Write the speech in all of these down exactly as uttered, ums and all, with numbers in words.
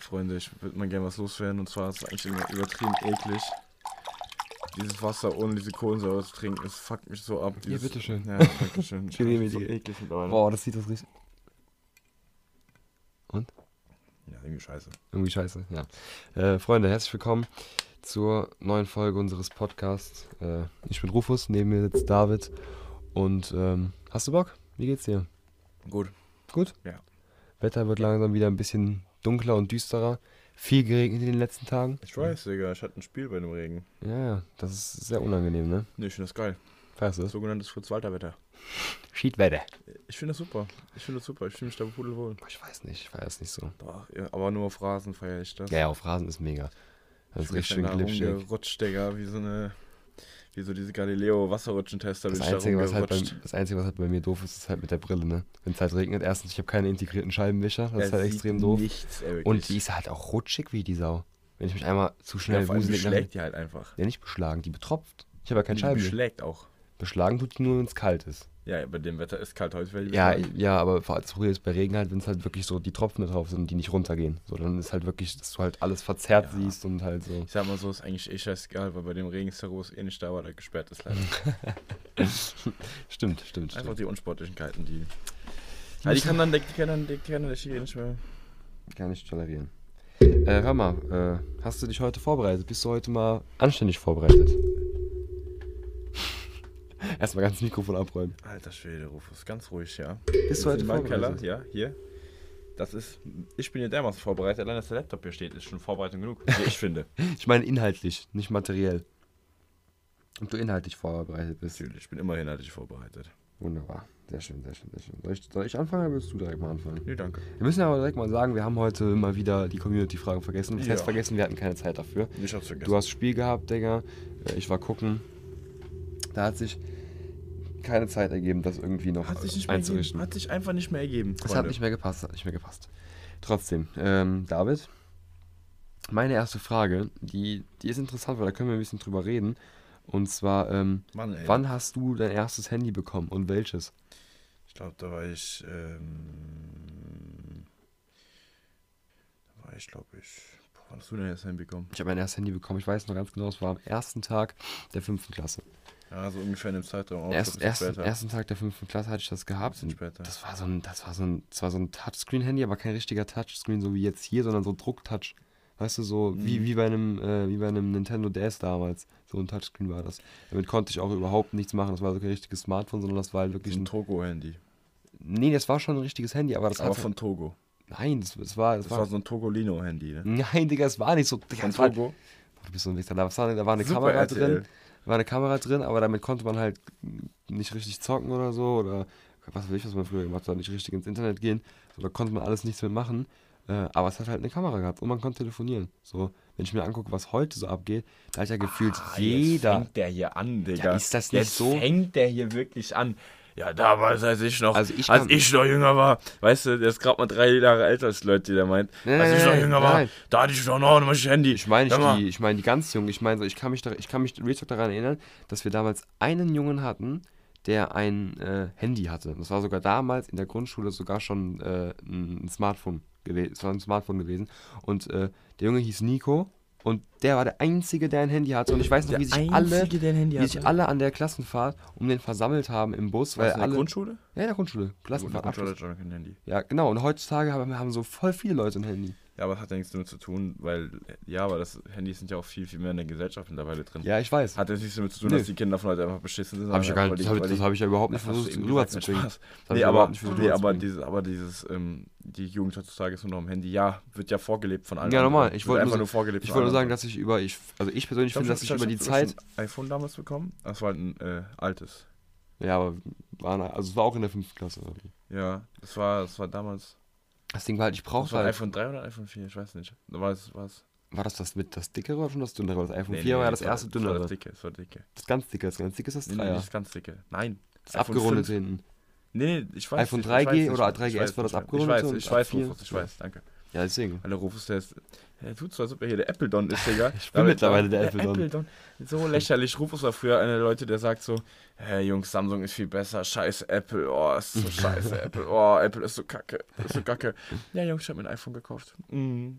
Freunde, ich würde mal gerne was loswerden. Und zwar ist es eigentlich immer übertrieben eklig. Dieses Wasser ohne diese Kohlensäure zu trinken, es fuckt mich so ab. Dieses, ja, bitteschön. Ja, danke schön. Ich Genehmige so dir. eklig mittlerweile. Boah, das sieht das richtig... Und? Ja, irgendwie scheiße. Irgendwie scheiße, ja. Äh, Freunde, herzlich willkommen zur neuen Folge unseres Podcasts. Äh, ich bin Rufus, neben mir sitzt David. Und ähm, hast du Bock? Wie geht's dir? Gut. Gut? Ja. Wetter wird langsam wieder ein bisschen dunkler und düsterer. Viel geregnet in den letzten Tagen. Ich weiß, Digga, ich hatte ein Spiel bei dem Regen. Ja, ja, das ist sehr unangenehm, ne? Nee, ich finde das geil. Feierst du das? Sogenanntes Fritz-Walter-Wetter. Schiedwetter. Ich finde das super. Ich finde das super. Ich fühle mich da pudelwohl. Ich weiß nicht, ich feiere es nicht so. Doch, ja, aber nur auf Rasen feiere ich das. Ja, ja, auf Rasen ist mega. Das ist richtig schön glitschig. Rutscht, Digga, wie so eine... Wie so diese Galileo-Wasserrutschentester. Das, Einzige, was halt bei, das Einzige, was halt bei mir doof ist, ist halt mit der Brille, ne? Wenn es halt regnet, erstens, ich habe keine integrierten Scheibenwischer, das ja, ist halt extrem doof. Nichts, ey, und die ist halt auch rutschig wie die Sau. Wenn ich mich einmal zu schnell ja, vor allem wuselig... beschlägt die halt einfach. Ja, nicht beschlagen, die betropft. Ich habe ja keinen Die Scheibenwischer. beschlägt auch. Beschlagen tut die nur, wenn es kalt ist. Ja, bei dem Wetter ist kalt heute. Weil Ja, ja, aber vor allem Problem ist bei Regen halt, wenn es halt wirklich so die Tropfen da drauf sind und die nicht runtergehen. So, dann ist halt wirklich, dass du halt alles verzerrt ja. siehst und halt so. Ich sag mal so, ist eigentlich eh scheißegal, weil bei dem Regen ist der Rose eh nicht da, weil er gesperrt ist leider. stimmt, stimmt, Einfach stimmt. die Unsportlichkeiten, die... Ja, die kann dann, die kann dann, die kann der Schiri nicht mehr... Gar nicht tolerieren. Äh, hör mal, äh, hast du dich heute vorbereitet? Bist du heute mal anständig vorbereitet? Erstmal ganz das Mikrofon abräumen. Alter Schwede, Rufus, ganz ruhig, ja. Bist du heute in meinem vorbereitet? Keller, ja, hier. Das ist, ich bin hier dermaßen vorbereitet, allein dass der Laptop hier steht, ist schon Vorbereitung genug, wie ich finde. Ich meine inhaltlich, nicht materiell. Ob du inhaltlich vorbereitet bist. Natürlich, ich bin immer inhaltlich vorbereitet. Wunderbar, sehr schön, sehr schön, sehr schön. Soll ich, soll ich anfangen oder willst du direkt mal anfangen? Nee, danke. Wir müssen aber direkt mal sagen, wir haben heute mal wieder die Community-Fragen vergessen. Das heißt Ja. vergessen, wir hatten keine Zeit dafür. Ich hab's vergessen. Du hast Spiel gehabt, Digga. Ich war gucken. Da hat sich keine Zeit ergeben, das irgendwie noch hat sich nicht mehr einzurichten. ergeben. Hat sich einfach nicht mehr ergeben. Es hat nicht mehr gepasst, hat nicht mehr gepasst. Trotzdem, ähm, David, meine erste Frage, die, die ist interessant, weil da können wir ein bisschen drüber reden. Und zwar, ähm, Mann, ey. wann hast du dein erstes Handy bekommen und welches? Ich glaube, da war ich, ähm, da war ich, glaube ich, boah, wann hast du denn das Handy bekommen? Ich habe mein erstes Handy bekommen, ich weiß noch ganz genau, es war am ersten Tag der fünften Klasse. Ja, so ungefähr in dem Zeitraum. Auch Erst, ein erst, später. ersten Tag der fünften Klasse hatte ich das gehabt. Ein bisschen später. Das war so ein, das war so ein, das war so ein Touchscreen-Handy, aber kein richtiger Touchscreen, so wie jetzt hier, sondern so Drucktouch. Weißt du, so Mhm. wie, wie bei einem, äh, wie bei einem Nintendo D S damals. So ein Touchscreen war das. Damit konnte ich auch überhaupt nichts machen. Das war so kein richtiges Smartphone, sondern das war halt wirklich so ein ein. Togo-Handy. Nee, das war schon ein richtiges Handy, aber das Aber hat. von Togo. Nein, das, das war. Das, Das war, war so ein Togolino-Handy, ne? Nein, Digga, es war nicht so. Digga, Von das war, Togo. du bist so ein Wichser. Da war, da war eine Super Kamera R T L. drin. War eine Kamera drin, aber damit konnte man halt nicht richtig zocken oder so. Oder was weiß ich, was man früher gemacht hat, nicht richtig ins Internet gehen. So, da konnte man alles nichts mit machen. Äh, aber es hat halt eine Kamera gehabt und man konnte telefonieren. So, wenn ich mir angucke, was heute so abgeht, da hat ja gefühlt Ah, jeder. Jetzt fängt der hier an, Digga. Ja, ist das nicht jetzt so? fängt der hier wirklich an. Ja, damals, als ich noch, Also ich als kann- ich noch jünger war, weißt du, der ist gerade mal drei Jahre älter als die Leute, die der meint. Nein, als nein, ich noch nein, jünger war, nein. da hatte ich doch noch ein Handy. Ich meine Hör nicht mal. die, ich meine die ganz Jungen. Ich meine so, ich kann mich, da, ich kann mich Real Talk daran erinnern, dass wir damals einen Jungen hatten, der ein äh, Handy hatte. Das war sogar damals in der Grundschule sogar schon äh, ein Smartphone gewesen. Es war ein Smartphone gewesen. Und äh, der Junge hieß Nico. Und der war der Einzige, der ein Handy hatte. Und ich weiß noch, Der wie sich alle, Einzige, der ein Handy wie sich hatte? alle an der Klassenfahrt um den versammelt haben im Bus. Weil Was, in der alle, Grundschule? Ja, in der Grundschule. In der Klassenfahrt. Grundschule Abschluss. hat schon kein Handy. Ja, genau. Und heutzutage haben, haben so voll viele Leute ein Handy. Ja, aber das hat ja nichts damit zu tun, weil, ja, aber das Handys sind ja auch viel, viel mehr in der Gesellschaft mittlerweile drin. Ja, ich weiß. Hat jetzt nichts damit zu tun, Nö. dass die Kinder von heute einfach beschissen sind. Hab ich ja gar sondern nicht, einfach, das weil habe die- das hab ich ja überhauaupt nicht Das hast du versucht eben gesagt, rüberzubringen. Spaß. Das hab Nee, ich aber, überhaupt nicht versucht nee, aber rüberzubringen. dieses, aber dieses, ähm, die Jugend heutzutage ist nur noch am Handy. Ja, wird ja vorgelebt von allen. Ja, normal. anderen. Ich Wird wollte einfach nur, nur vorgelebt ich von wollte nur allen sagen, dass ich über, ich, also ich persönlich anderen. finde, dass ich über die hab Zeit, schon ein iPhone damals bekommen. Das war halt ein äh, altes. ja, aber waren, also es war auch in der fünften Klasse. Oder wie? Ja, das war, das war damals. Das Ding war halt, ich Das brauchte war ein halt, iPhone drei oder ein iPhone vier, ich weiß nicht. Da war es, war es. war das das mit das dickere oder schon das dünnere? Das iPhone Nee, vier nee, war ja das war- erste Das war dünnere. das Das, dicke, das war dicke. ganz dicke, das ganz dicke ist das Nee, nee, Dreier. nicht das ganz dicke. Nein. Das iPhone abgerundet fünf. hinten. Nee, nee, ich weiß iPhone nicht, drei G ich weiß nicht, oder ich drei G S weiß war das nicht. abgerundet Ich weiß, und ich weiß, A vier. Rufus, ich weiß, danke. Ja, deswegen. Weil der Rufus, der ist, der tut so, als ob er hier der Apple-Don ist, Digga. Ich bin mittlerweile der Apple-Don. Apple-Don. So lächerlich. Rufus war früher einer der Leute, der sagt so, hey Jungs, Samsung ist viel besser, scheiße Apple, oh, ist so scheiße Apple, oh, Apple ist so kacke, ist so kacke. Ja Jungs, ich hab mir ein iPhone gekauft. Mm.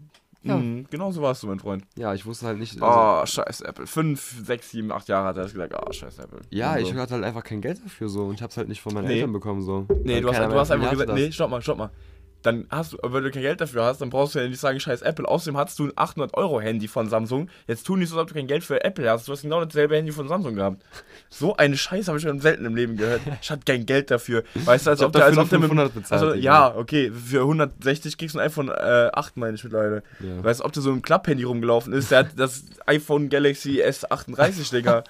Ja. Mhm, genau so warst du, mein Freund. Ja, ich wusste halt nicht. Oh, scheiß Apple. Fünf, sechs, sieben, acht Jahre hat er das gesagt. Oh, scheiß Apple. Ja, Und ich so. hatte halt einfach kein Geld dafür so und ich hab's halt nicht von meinen Nee. Eltern bekommen so. Nee, Weil du hast, keiner du mehr hast von mir einfach hatte gesagt, das. nee, stopp mal, stopp mal. Dann hast du, wenn du kein Geld dafür hast, dann brauchst du ja nicht sagen, scheiß Apple. Außerdem hast du ein achthundert Euro Handy von Samsung. Jetzt tu nicht so, als ob du kein Geld für Apple hast. Du hast genau dasselbe Handy von Samsung gehabt. So eine Scheiße habe ich schon selten im Leben gehört. Ich hatte kein Geld dafür. Weißt du, als Ich ob hab der, als dafür ob der mit, fünfhundert bezahlt, also, Digga. ja, okay, für hundertsechzig kriegst du ein iPhone äh, acht, meine ich mittlerweile. Ja. Weißt du, ob der so ein Klapphandy rumgelaufen ist? Der hat das iPhone Galaxy S achtunddreißig, Digga.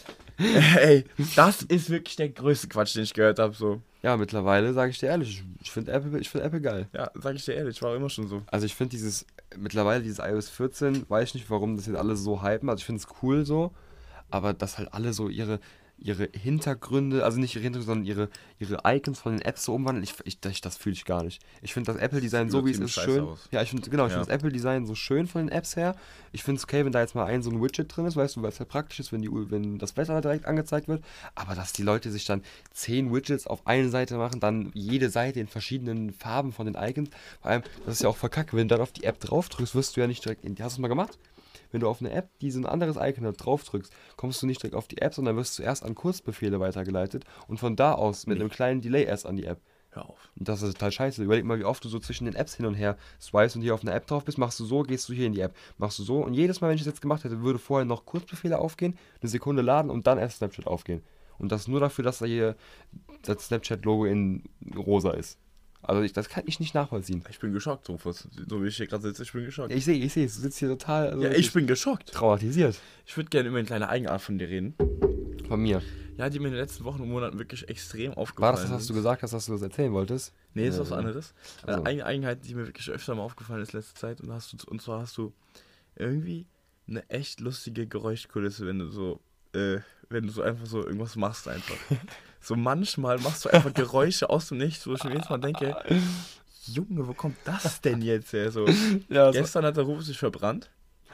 Ey, das ist wirklich der größte Quatsch, den ich gehört habe, so. Ja, mittlerweile sage ich dir ehrlich, ich finde Apple, ich find Apple geil. Ja, sag ich dir ehrlich, war immer schon so. Also ich finde dieses, mittlerweile dieses i O S vierzehn, weiß ich nicht, warum das jetzt alle so hypen, also ich finde es cool so, aber dass halt alle so ihre, ihre Hintergründe, also nicht ihre Hintergründe, sondern ihre, ihre Icons von den Apps so umwandeln, ich, ich, das, das fühle ich gar nicht. Ich finde das Apple-Design so, wie es Sieht ist, scheiße schön. aus. Ja, ich finde, genau, ich Ja. finde das Apple-Design so schön von den Apps her. Ich finde es okay, wenn da jetzt mal ein so ein Widget drin ist, weißt du, weil es halt praktisch ist, wenn, die, wenn das Wetter direkt angezeigt wird, aber dass die Leute sich dann zehn Widgets auf eine Seite machen, dann jede Seite in verschiedenen Farben von den Icons, vor allem, das ist ja auch verkackt, wenn du dann auf die App drauf drückst, wirst du ja nicht direkt, in, hast du es mal gemacht? Wenn du auf eine App, die so ein anderes Icon hat, drauf drückst, kommst du nicht direkt auf die App, sondern wirst zuerst an Kurzbefehle weitergeleitet und von da aus mit Nee. einem kleinen Delay erst an die App. Hör auf. Und das ist total scheiße. Überleg mal, wie oft du so zwischen den Apps hin und her swipest und hier auf eine App drauf bist, machst du so, gehst du hier in die App, machst du so und jedes Mal, wenn ich das jetzt gemacht hätte, würde vorher noch Kurzbefehle aufgehen, eine Sekunde laden und dann erst Snapchat aufgehen. Und das nur dafür, dass da hier das Snapchat-Logo in rosa ist. Also ich, das kann ich nicht nachvollziehen. Ich bin geschockt, Rufus. So wie ich hier gerade sitze, ich bin geschockt. Ich sehe, ich sehe, du sitzt hier total also ja, ich bin geschockt. traumatisiert. Ich würde gerne immer eine kleine Eigenart von dir reden. Von mir. Ja, die mir in den letzten Wochen und Monaten wirklich extrem War aufgefallen das das, was ist. du gesagt hast, dass du das erzählen wolltest? Nee, ist Äh, was anderes. also. Eine Eigen- Eigenheit, die mir wirklich öfter mal aufgefallen ist letzte Zeit. Und, hast du, und zwar hast du irgendwie eine echt lustige Geräuschkulisse, wenn du so, äh, wenn du so einfach so irgendwas machst einfach. So manchmal machst du einfach Geräusche aus dem Nichts, wo ich mir jedes Mal denke, Junge, wo kommt das denn jetzt her? So, Ja, gestern hat der Ruf sich verbrannt.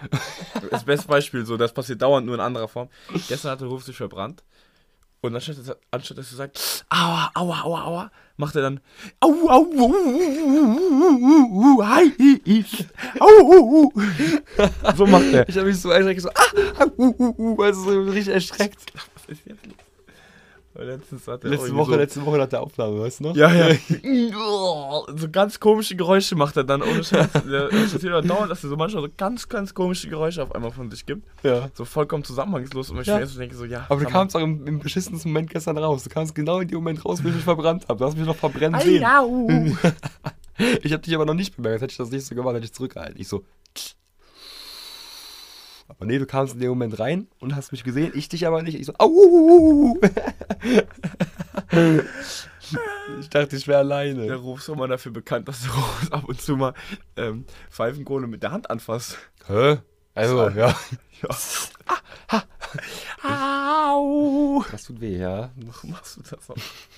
Das beste Beispiel, so, das passiert dauernd nur in anderer Form. Gestern hat der Ruf sich verbrannt. Und anstatt, anstatt dass er sagt, aua, aua, aua, aua, macht er dann, au, au, au, au, hi, au, au, au. So macht er. ich habe mich so erschreckt, so, ah, uh, uh, uh, also so richtig erschreckt. Was ist jetzt los? Und letztens hat er Letzte irgendwie Woche, so, letzte Woche nach der Aufnahme, weißt du noch? ja, ja. So ganz komische Geräusche macht er dann, ohne Scheiß. Der passiert aber dauernd, dass er so manchmal so ganz, ganz komische Geräusche auf einmal von sich gibt. Ja. So vollkommen zusammenhangslos. Und ich Ja. mir so denke so, ja. Aber du sag mal. kamst auch im, im beschissensten Moment gestern raus. Du kamst genau in dem Moment raus, wo ich mich verbrannt habe. Du hast mich noch verbrennen Ei, sehen. au. Ich habe dich aber noch nicht bemerkt. Hätte ich das nicht so gemacht, hätte ich zurückgehalten. Ich so. Aber nee, du kamst in dem Moment rein und hast mich gesehen. Ich dich aber nicht. Ich so. Au. Ich dachte, ich wäre Der alleine. Ruf ist immer dafür bekannt, dass der Ruf ab und zu mal ähm, Pfeifenkohle mit der Hand anfasst. Hä? Also, ja. Ja. Au. Das tut weh, ja. Warum machst du das auch?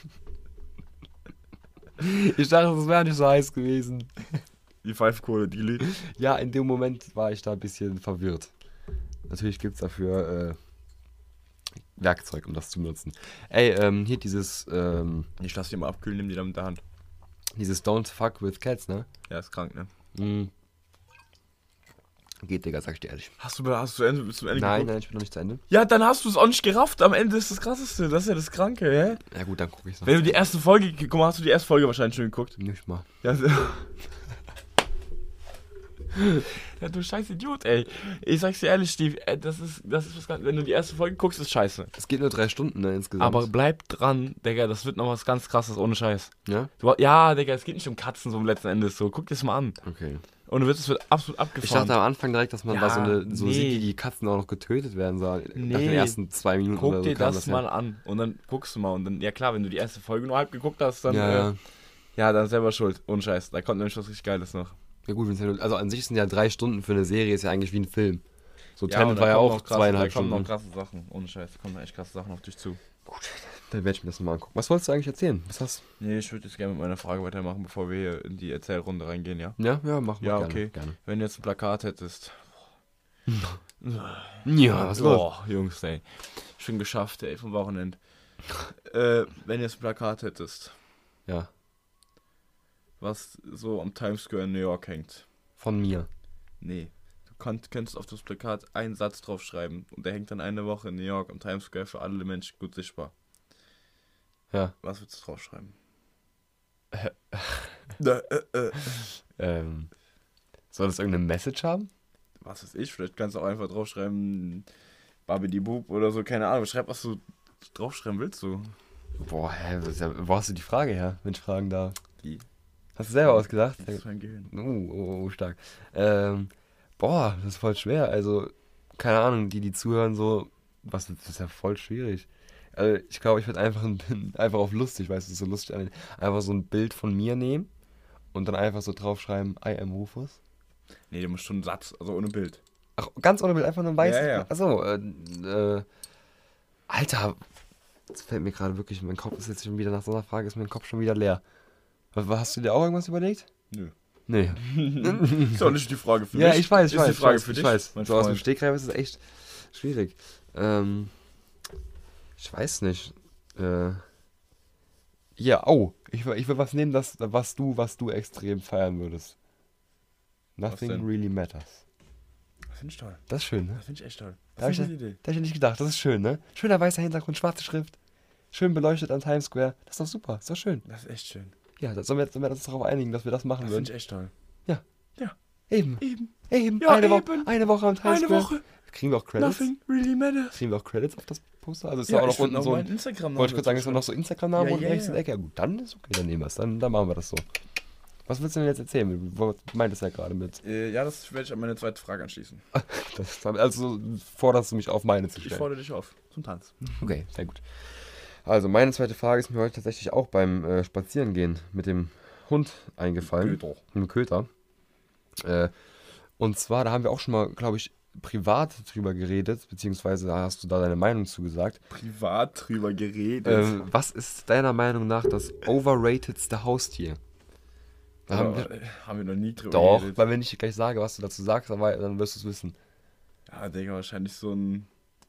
Ich dachte, das wäre nicht so heiß gewesen. Die Pfeifenkohle, die Lied. Ja, in dem Moment war ich da ein bisschen verwirrt. Natürlich gibt es dafür äh, Werkzeug, um das zu benutzen. Ey, ähm, hier dieses, ähm, Ich lass die mal abkühlen, nimm die dann mit der Hand. dieses Don't Fuck with Cats, ne? Ja, ist krank, ne? Mhm. Geht, Digga, sag ich dir ehrlich. Hast du, hast du zu Ende, bis zum Ende Nein, geguckt? nein, ich bin noch nicht zu Ende. Ja, dann hast du es auch nicht gerafft. Am Ende ist das Krasseste. Das ist ja das Kranke, hä? Ja gut, dann gucke ich noch. Wenn du die erste Folge, guck mal, hast du die erste Folge wahrscheinlich schon geguckt? Nicht mal. Ja, so. Ja, du scheiß Idiot, ey. Ich sag's dir ehrlich, Steve, ey, das ist, das ist was ganz, wenn du die erste Folge guckst, ist scheiße. Es geht nur drei Stunden, ne, insgesamt. Aber bleib dran, Digga, das wird noch was ganz Krasses, ohne Scheiß. Ja? Du, ja, Digga, es geht nicht um Katzen so im letzten Endes so. Guck dir das mal an. Okay. Und du wirst, es wird absolut Ich abgefahren. dachte am Anfang direkt, dass man Ja, da so, eine, so nee. sieht, wie die Katzen auch noch getötet werden sollen. Nach Nee. den ersten zwei Minuten Guck oder so dir kam das ja. mal an und dann guckst du mal und dann, ja klar, wenn du die erste Folge nur halb geguckt hast, dann, Ja, äh, ja. ja, dann selber schuld, ohne Scheiß. Da kommt nämlich was richtig Geiles noch. Ja gut, wenn's ja, also an sich sind ja drei Stunden für eine Serie, ist ja eigentlich wie ein Film. So und Tenet da war ja kommen auch noch krasse, zweieinhalb Da kommen noch Stunden. krasse Sachen, ohne Scheiß, da kommen echt krasse Sachen auf dich zu. Dann werde ich mir das mal angucken. Was wolltest du eigentlich erzählen? Was hast Nee, ich würde jetzt gerne mit meiner Frage weitermachen, bevor wir hier in die Erzählrunde reingehen, ja? Ja, ja, mach mal Ja, gerne. okay. gerne. Wenn du jetzt ein Plakat hättest. Ja, was los? Boah, Jungs, ey. Schon geschafft, ey, vom Wochenende. äh, wenn du jetzt ein Plakat hättest, Ja, was so am Times Square in New York hängt. von mir. Nee. Du konnt, könntest auf das Plakat einen Satz draufschreiben und der hängt dann eine Woche in New York am Times Square für alle Menschen gut sichtbar. Ja. Was würdest du draufschreiben? Äh, äh, äh, äh. Ähm, soll das irgendeine Message haben? Was weiß ich, vielleicht kannst du auch einfach draufschreiben, Babidi Bub oder so, keine Ahnung. Schreib, was du draufschreiben willst, so. Boah, hä, was ist ja, wo hast du die Frage her, wenn ich fragen darf? Die. Hast du selber ausgedacht? Das ist mein Gehirn. Oh, oh, oh, stark. Ähm, boah, das ist voll schwer. Also, keine Ahnung, die, die zuhören, so, was, das ist ja voll schwierig. Also, ich glaube, ich würde einfach, ein- einfach auf lustig, weißt du, so lustig, an- einfach so ein Bild von mir nehmen und dann einfach so draufschreiben, I am Rufus. Nee, du musst schon einen Satz, also ohne Bild. Ach, ganz ohne Bild, einfach nur ein weißes. Ja, ja. Achso, äh, äh, Alter, das fällt mir gerade wirklich, mein Kopf ist jetzt schon wieder, nach so einer Frage ist mein Kopf schon wieder leer. Was, was, hast du dir auch irgendwas überlegt? Nö. Nee. Ist auch nicht die Frage für Ja, mich. ich weiß, ich ist weiß. die Frage ich weiß, für ich dich, weiß. mein So aus dem Freund. Stegreif ist es echt schwierig. Ähm, ich weiß nicht. Äh, ja, oh, ich, will- ich will was nehmen, das, was du, was du extrem feiern würdest. Nothing denn? really matters. Das finde ich toll. Das ist schön, ne? Das finde ich echt toll. Da hab Das ich, ist eine Idee. da hab ich nicht gedacht, das ist schön, ne? Schöner weißer Hintergrund, schwarze Schrift. Schön beleuchtet am Times Square. Das ist doch super, ist doch schön. Das ist echt schön. Ja, da sollen wir, sollen wir uns darauf einigen, dass wir das machen Das würden. finde ich echt toll. Eben, Eben. eben, Ja, eine, eben. Woche, eine Woche am Times Eine Square. Woche. Kriegen wir auch Credits? Nothing really matters. Kriegen wir auch Credits auf das Poster? Also ist Ja, da auch ich noch würde unten noch so meinen ein... Instagram-Namen Wollte ich kurz sagen, ist dazu noch noch so Instagram-Namen Ja, und ja, rechts ja. in der Ecke. Ja gut, dann ist okay, dann nehmen wir es. Dann, dann machen wir das so. Was willst du denn jetzt erzählen? Du meintest ja gerade mit... schreiben. Äh, ja, das werde ich an meine zweite Frage anschließen. Das, also forderst du mich auf, meine zu Ich stellen. fordere dich auf zum Tanz. Okay, sehr gut. Also meine zweite Frage ist mir heute tatsächlich auch beim äh, Spazierengehen mit dem Hund eingefallen. Köter. Mit dem Köter. Äh, und zwar, da haben wir auch schon mal, glaube ich, privat drüber geredet, beziehungsweise da hast du da deine Meinung zugesagt. Privat drüber geredet. Ähm, was ist deiner Meinung nach das overratedste Haustier? Da haben wir, äh, haben wir noch nie drüber doch, geredet. weil wenn ich gleich sage, was du dazu sagst, dann, wei- dann wirst du es wissen. Ja, Digga, wahrscheinlich so ein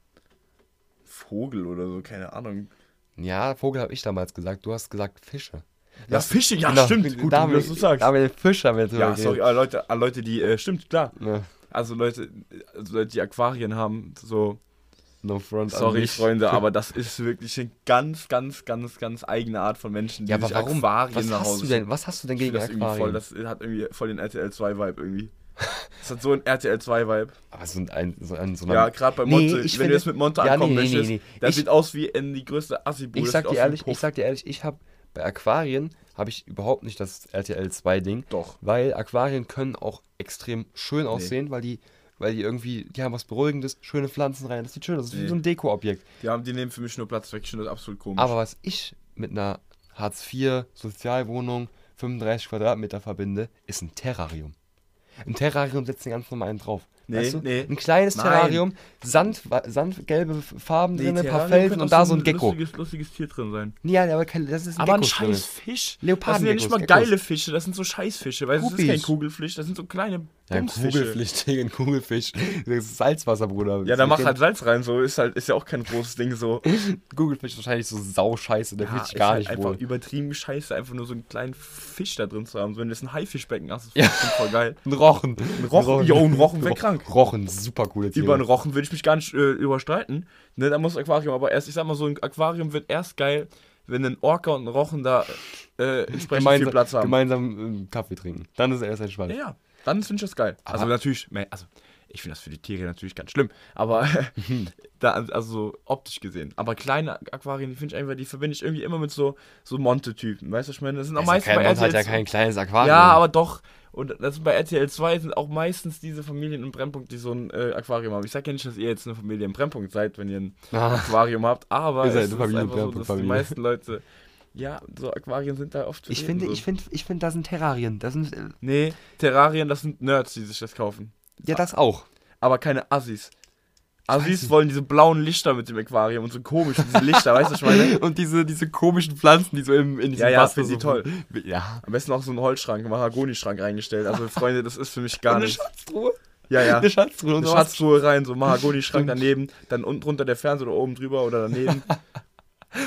Vogel oder so, keine Ahnung. Ja, Vogel habe ich damals gesagt, du hast gesagt Fische. Ja, Fische, ja, Genau, stimmt. Gut, da wie haben du wir, das so sagst. da haben wir den Fisch haben wir drüber Ja, geredet. sorry, aber Leute, aber Leute, die, äh, stimmt, klar. Ja, Also Leute, also Leute, die Aquarien haben, so, no front an sorry, mich. Freunde, aber das ist wirklich eine ganz, ganz, ganz, ganz eigene Art von Menschen, die Ja, aber sich warum? Aquarien Was nach hast Hause du denn, was hast du denn Ich gegen finde das irgendwie voll, Aquarien? das hat irgendwie voll den R T L zwei Vibe irgendwie. Das hat so einen R T L zwei Vibe. Aber so ein, so ein, so ein Ja, gerade bei Nee, Monte, ich wenn finde- du jetzt mit Monte Ja, ankommen nee, nee, möchtest, nee, nee. das Ich- sieht aus wie in die größte Assi-Bude. ich das sag sieht dir aus wie ein ehrlich, ich Puff. sag dir ehrlich, ich habe bei Aquarien habe ich überhaupt nicht das R T L zwei Ding, Doch. weil Aquarien können auch extrem schön aussehen, weil die weil die irgendwie, die haben was Beruhigendes, schöne Pflanzen rein, das sieht schön aus, das ist wie Nee. so ein Dekoobjekt. Die, haben, die nehmen für mich nur Platz weg, ich finde das absolut komisch. Aber was ich mit einer Hartz vier Sozialwohnung fünfunddreißig Quadratmeter verbinde, ist ein Terrarium. Ein Terrarium setzt den ganz normalen drauf. Nee, weißt du? nee. Ein kleines Nein. Terrarium, Sand, sandgelbe Farben drin, ein paar Terrarium Felsen könnte und auch da so ein Gecko. Lustiges, lustiges Tier drin sein. Ja, aber kein, das ist ein Aber ein Gecko drin. scheiß Fisch. Das sind ja Leopardengeckos, nicht mal Geckos. geile Fische, das sind so Scheißfische. Weil das ist kein Guppies. Kugelfisch, das sind so kleine Ja, ein Bumsfische. Kugelfisch, Digga, ein Kugelfisch. Das ist Salzwasser, Bruder. Ja, da mach halt Salz rein, so ist halt, ist ja auch kein großes Ding so. Kugelfisch ist wahrscheinlich so sauscheiße, der Ja, fühlt sich ist gar halt nicht einfach wohl. übertrieben scheiße, einfach nur so einen kleinen Fisch da drin zu haben. So, wenn du jetzt ein Haifischbecken hast, das Ja. ist voll geil. Ein Rochen. Ein Rochen, jo, ein Rochen wäre krank. Rochen, super coole Tiere. Über einen Rochen würde ich mich gar nicht äh, überstreiten. Ne, da muss das Aquarium aber erst, ich sag mal, so ein Aquarium wird erst geil, wenn ein Orca und ein Rochen da äh, entsprechend gemeinsam, viel Platz haben. gemeinsam äh, Kaffee trinken. Dann ist er erst entspannt. Ja, ja, dann finde ich das geil. Aber- also natürlich, me- also ich finde das für die Tiere natürlich ganz schlimm, aber da, also so optisch gesehen. Aber kleine Aquarien, die finde ich einfach, die verbinde ich irgendwie immer mit so, so Monte-Typen, weißt du, was ich meine? Das sind auch Also meistens kein bei Monte R hat T L ja kein kleines Aquarium. Ja, aber doch. Und das bei R T L zwei sind auch meistens diese Familien im Brennpunkt, die so ein äh, Aquarium haben. Ich sag ja nicht, dass ihr jetzt eine Familie im Brennpunkt seid, wenn ihr ein Ah, Aquarium habt, aber Ihr es seid ist eine Familie im einfach so, dass die Brennpunkt-Familie. meisten Leute, ja, so Aquarien sind da oft ich vertreten, finde, so. ich finde, ich finde, das sind Terrarien. Das sind, äh, Nee, Terrarien, das sind Nerds, die sich das kaufen. ja, das auch. Aber keine Assis. weiß Assis nicht. wollen diese blauen Lichter mit dem Aquarium und so komisch, diese Lichter, weißt du, was ich meine? Und diese, diese komischen Pflanzen, die so im, in diesem Ja, ja, Wasser find die so... toll. Ja. Am besten auch so einen Holzschrank, einen Mahagoni-Schrank reingestellt. Also, Freunde, das ist für mich gar eine nicht. Schatztruhe. Ja, ja. Eine Schatztruhe. Und Eine sowas. Schatztruhe rein, so Mahagoni-Schrank Stimmt. daneben, dann unten drunter der Fernseher oder oben drüber oder daneben.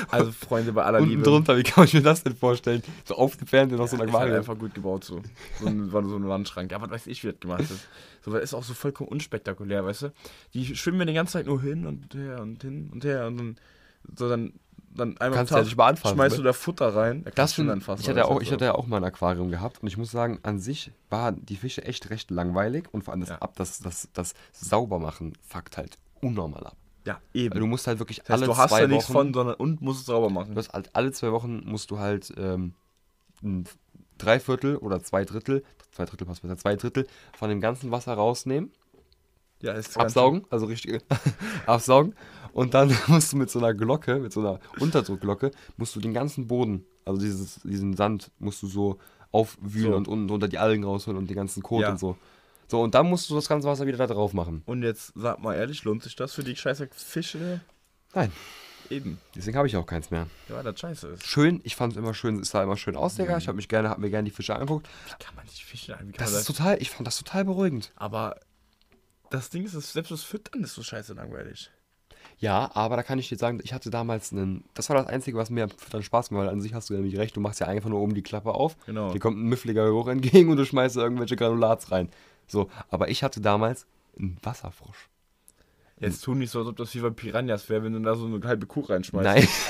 Also, Freunde, bei aller Unten Liebe. drunter, wie kann ich mir das denn vorstellen? So auf dem Fernseher noch so ein Ist halt Aquarium. einfach gut gebaut so. So ein, war so ein Wandschrank. Ja, was weiß ich, wie das gemacht ist. So, das ist auch so vollkommen unspektakulär, weißt du? Die schwimmen mir die ganze Zeit nur hin und her und hin und her und dann, so dann, dann einmal Kannst du ja nicht mal anfassen, schmeißt ne? du da Futter rein. Da Das kannst du sind, anfassen, ich hatte, ja aber auch, das ich ist hatte ja auch mal ein Aquarium gehabt und ich muss sagen, an sich waren die Fische echt recht langweilig und vor allem das, Ja. ab, das, das, das Saubermachen fuckt halt unnormal ab. Ja, eben. Weil du musst halt wirklich Das heißt, alle du hast zwei da nichts Wochen, von, sondern und musst es sauber machen. du hast halt alle zwei Wochen musst du halt ähm, ein Dreiviertel oder zwei Drittel, zwei Drittel passt besser, zwei Drittel von dem ganzen Wasser rausnehmen, Ja, ist absaugen, also richtig absaugen und dann musst du mit so einer Glocke, mit so einer Unterdruckglocke, musst du den ganzen Boden, also dieses, diesen Sand, musst du so aufwühlen So. und unten drunter die Algen rausholen und den ganzen Kot Ja. und so. So, und dann musst du das ganze Wasser wieder da drauf machen. Und jetzt sag mal ehrlich, lohnt sich das für die scheiße Fische? Nein, Eben. deswegen habe ich auch keins mehr. Ja, weil das scheiße ist. Schön, ich fand es immer schön, es sah immer schön aus, Digga. Ich habe mich gerne, hab mir gerne die Fische angeguckt. Wie kann man nicht Fische ein? Wie kann Das man ist total, ich fand das total beruhigend. Aber das Ding ist, dass selbst das Füttern ist so scheiße langweilig. Ja, aber da kann ich dir sagen, ich hatte damals einen, das war das Einzige, was mir dann Spaß gemacht hat. An sich hast du nämlich recht, du machst ja einfach nur oben die Klappe auf. Genau. Dir kommt ein müffliger Geruch entgegen und du schmeißt da irgendwelche Granulats rein. So, aber ich hatte damals einen Wasserfrosch. Jetzt tun nicht so, als ob das wie bei Piranhas wäre, wenn du da so eine halbe Kuh reinschmeißt.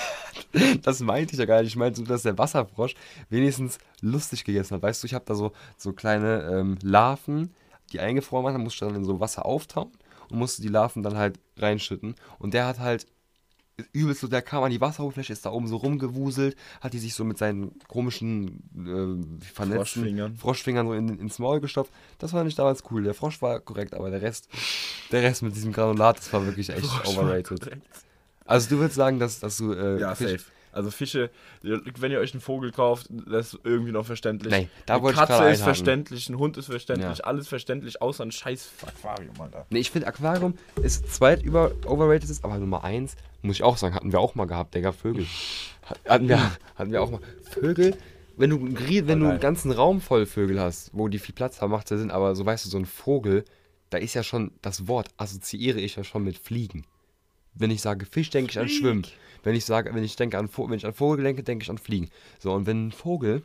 Nein, das meinte ich ja gar nicht. Ich meinte, dass der Wasserfrosch wenigstens lustig gegessen hat. Weißt du, ich habe da so, so kleine ähm, Larven, die eingefroren waren, dann musste ich dann in so Wasser auftauen und musste die Larven dann halt reinschütten. Und der hat halt übelst so, der kam an die Wasseroberfläche, ist da oben so rumgewuselt, hat die sich so mit seinen komischen äh, vernetzten Froschfingern. Froschfingern so in, ins Maul gestopft. Das fand ich damals cool. Der Frosch war korrekt, aber der Rest, der Rest mit diesem Granulat, das war wirklich echt Frosch war overrated. korrekt. Also du würdest sagen, dass, dass du äh, Ja, Fisch- safe. Also Fische, wenn ihr euch einen Vogel kauft, das ist irgendwie noch verständlich. Nee, da Eine wollte ich Katze gerade ist einhaken. verständlich, ein Hund ist verständlich, Ja. alles verständlich, außer ein scheiß Aquarium, Alter. Nee, ich finde Aquarium ist zweit über overrated ist, aber Nummer eins, muss ich auch sagen, hatten wir auch mal gehabt, Digga, Vögel. Hat- Hatten wir, hatten wir auch mal. Vögel, wenn du, einen Rie- wenn du einen geil. ganzen Raum voll Vögel hast, wo die viel Platz haben, macht ja Sinn, aber so weißt du, so ein Vogel, da ist ja schon, das Wort assoziiere ich ja schon mit Fliegen. Wenn ich sage Fisch, denke ich an Flieg. Schwimmen. Wenn ich sage, wenn ich denke an Vogel, wenn ich an Vogel denke, denke ich an Fliegen. So, und wenn ein Vogel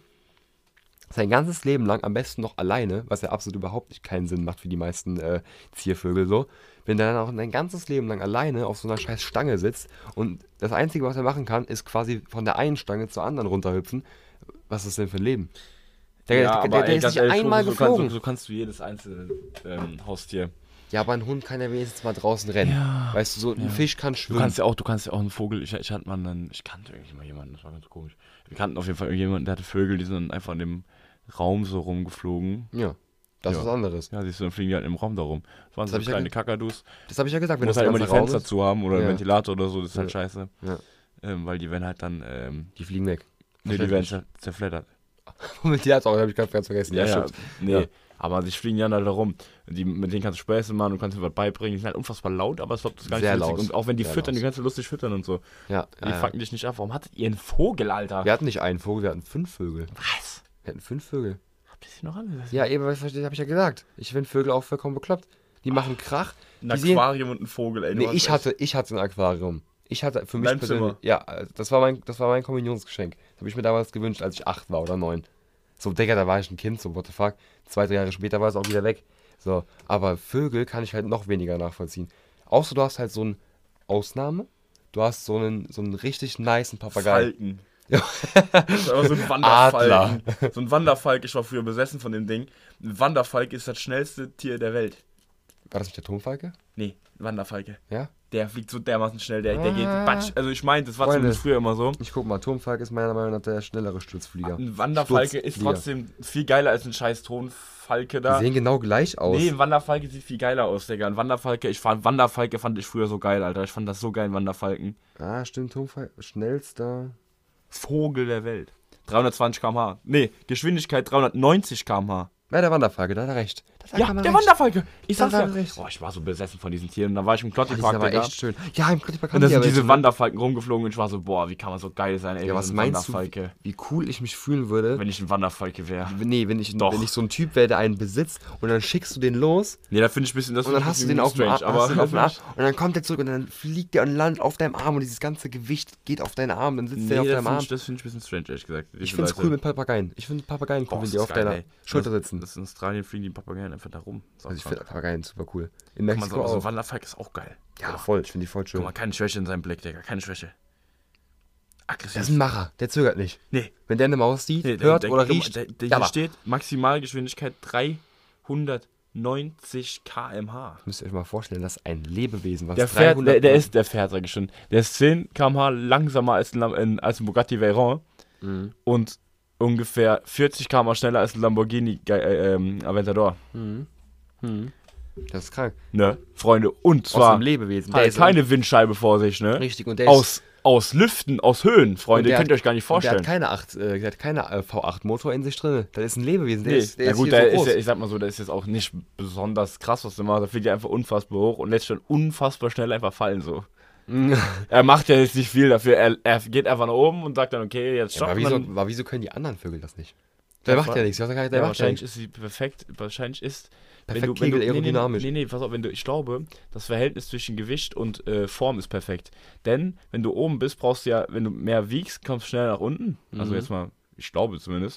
sein ganzes Leben lang, am besten noch alleine, was ja absolut überhaupt nicht keinen Sinn macht für die meisten äh, Ziervögel so, wenn der dann auch sein ganzes Leben lang alleine auf so einer scheiß Stange sitzt und das Einzige, was er machen kann, ist quasi von der einen Stange zur anderen runterhüpfen, was ist das denn für ein Leben? Der, der, der, der ist nicht einmal so, geflogen. So, kannst, so kannst du jedes einzelne ähm, Haustier. Ja, aber ein Hund kann ja wenigstens mal draußen rennen. Ja, Weißt du, so ein ja. Fisch kann Du schwimmen. kannst ja auch, du kannst ja auch einen Vogel, ich, ich hatte mal einen, ich kannte irgendwie mal jemanden, das war ganz komisch. Wir kannten auf jeden Fall jemanden, der hatte Vögel, die sind dann einfach in dem Raum so rumgeflogen. Ja, das Ja. ist was anderes. Ja, siehst du, dann fliegen die halt im Raum da rum. Das waren Das so hab ich ja kleine ge- Kakadus. Das habe ich ja gesagt, Du wenn musst das halt immer die ganze Raum Fenster ist, zu haben oder Ja. Ventilator oder so, das ist halt Ja. scheiße. Ja. Ähm, weil die werden halt dann, ähm, die fliegen weg. nee, die werden zer zerfleddert. Mit der habe ich gerade ganz vergessen. Ja, ja, stimmt. nee. Ja. Aber die fliegen ja da rum. Die, mit denen kannst du Späße machen, du kannst ihnen was beibringen. Die sind halt unfassbar laut, aber es ist gar nicht Sehr so lustig. laut. Und auch wenn die Sehr füttern, laut. die kannst du lustig füttern und so. Ja, Die ja, fucken dich nicht ab. Warum hattet ihr einen Vogel, Alter? Wir hatten nicht einen Vogel, wir hatten fünf Vögel. Was? Wir hatten fünf Vögel. Habt ihr sie noch alle? Ja, eben, was habe ich ja gesagt. Ich finde Vögel auch vollkommen bekloppt. Die machen Krach. Ein Die sehen, Aquarium und ein Vogel, ey. du nee, hast ich echt- hatte, ich hatte ein Aquarium. Ich hatte für mich Dein persönlich. Zimmer? Ja, äh, das war mein, das war mein Kommunionsgeschenk. Das habe ich mir damals gewünscht, als ich acht war oder neun. So, Digga, da war ich ein Kind, so, what the fuck. Zwei, drei Jahre später war es auch wieder weg. So, aber Vögel kann ich halt noch weniger nachvollziehen. Außer du hast halt so eine Ausnahme. Du hast so einen, so einen richtig nicen Papagei. Falken. Ja. Das ist aber so ein Wanderfalken. So ein Wanderfalk, ich war früher besessen von dem Ding. Ein Wanderfalk ist das schnellste Tier der Welt. War das nicht der Turmfalke? Nee, Wanderfalke. Ja? Der fliegt so dermaßen schnell, der, der geht Ah. batsch. Also ich meine, das war Freunde. zumindest früher immer so. Ich guck mal, Turmfalke ist meiner Meinung nach der schnellere Sturzflieger. Ein Wanderfalke ist Sturzflieger. trotzdem viel geiler als ein scheiß Tonfalke Die da. sehen genau gleich aus. Nee, ein Wanderfalke sieht viel geiler aus, Digga. Ein Wanderfalke, ich fand Wanderfalke fand ich früher so geil, Alter. Ich fand das so geil, ein Wanderfalken. Ah, stimmt, Turmfalke. Schnellster. Vogel der Welt. dreihundertzwanzig Kilometer pro Stunde. Nee, Geschwindigkeit dreihundertneunzig Kilometer pro Stunde. Ja, der Wanderfalke, da hat er recht. Da Ja, kann man der recht. Wanderfalke. Ich Da sag's war ja. er recht. Boah, ich war so besessen von diesen Tieren. Und dann war ich im Oh, die sind Klottipark, aber Digga. echt schön. Ja, im Klottipark Und da sind diese welche, ne? Wanderfalken rumgeflogen und ich war so, boah, wie kann man so geil sein, ey, Ja, wie was so ein meinst du, Wanderfalke. wie cool ich mich fühlen würde, Wenn ich ein Wanderfalke wäre. nee, wenn ich, Doch. wenn ich so ein Typ wäre, der einen besitzt und dann schickst du den los Nee, da finde ich ein bisschen, das und dann find ich hast du ein den bisschen auf dem Arm, strange, hast aber du den auf dem Arm und dann kommt der zurück und dann fliegt der und landet auf deinem Arm und dieses ganze Gewicht geht auf deinen Arm, dann sitzt nee, der auf das deinem finde Arm. ich, das find ich ein bisschen strange, ehrlich gesagt. Ich Diese finde es Leute. cool mit Papageien. Ich finde Papageien cool, Boah, wenn ist die das auf geil, deiner ey. Schulter das, sitzen. Das ist in Australien fliegen die Papageien einfach da rum. Das ist auch Also ich krank. finde Papageien super cool. In Kann man Mexiko so, so ein auch. Wanderfalk ist auch geil. Ja, voll. Ich finde die voll schön. Guck mal, keine Schwäche in seinem Blick, Digga, keine Schwäche. Aggressiv. Das ist ein Macher, der zögert nicht. Nee. Wenn der eine Maus sieht, Nee, der- hört der- oder guck mal, riecht, Der, der ja, hier aber steht Maximalgeschwindigkeit dreihundertneunzig Kilometer pro Stunde. müsst ihr euch mal vorstellen, das ist ein Lebewesen, was Der fährt, der, der dreihundert ist, der fährt, sag ich schon. Der ist zehn Kilometer pro Stunde langsamer als ein, Lam- ein- als ein Bugatti Veyron Mhm. und ungefähr vierzig Kilometer pro Stunde schneller als ein Lamborghini äh, ähm, Aventador. Mhm. Mhm. Das ist krank. Ne, Freunde. Und Aus zwar einem Lebewesen. Der halt ist keine Windscheibe vor sich, ne? richtig und der ist Aus, aus Lüften, aus Höhen, Freunde. der Könnt ihr hat- euch gar nicht und der vorstellen. hat keine acht, äh, der hat keine äh, V acht Motor in sich drin. Das ist ein Lebewesen. Der Nee, ist, der na ist gut, hier der so ist groß. ja, ich sag mal so, der ist jetzt auch nicht besonders krass, was der macht. Der fliegt ja einfach unfassbar hoch und lässt schon unfassbar schnell einfach fallen, so. Er macht ja jetzt nicht viel dafür. Er, er geht einfach nach oben und sagt dann, okay, jetzt ja, stopp. aber, und wieso, dann, aber wieso können die anderen Vögel das nicht? Der Ja, macht wa- ja nichts. Der, der ja, macht ja wahrscheinlich nichts. ist sie perfekt, wahrscheinlich ist, Perfekt wenn du, wenn du, Kegel, nee, nee, aerodynamisch. nee, nee, pass auf, wenn du, ich glaube, das Verhältnis zwischen Gewicht und äh, Form ist perfekt. Denn, wenn du oben bist, brauchst du ja, wenn du mehr wiegst, kommst du schneller nach unten. Also Mhm. jetzt mal, ich glaube zumindest.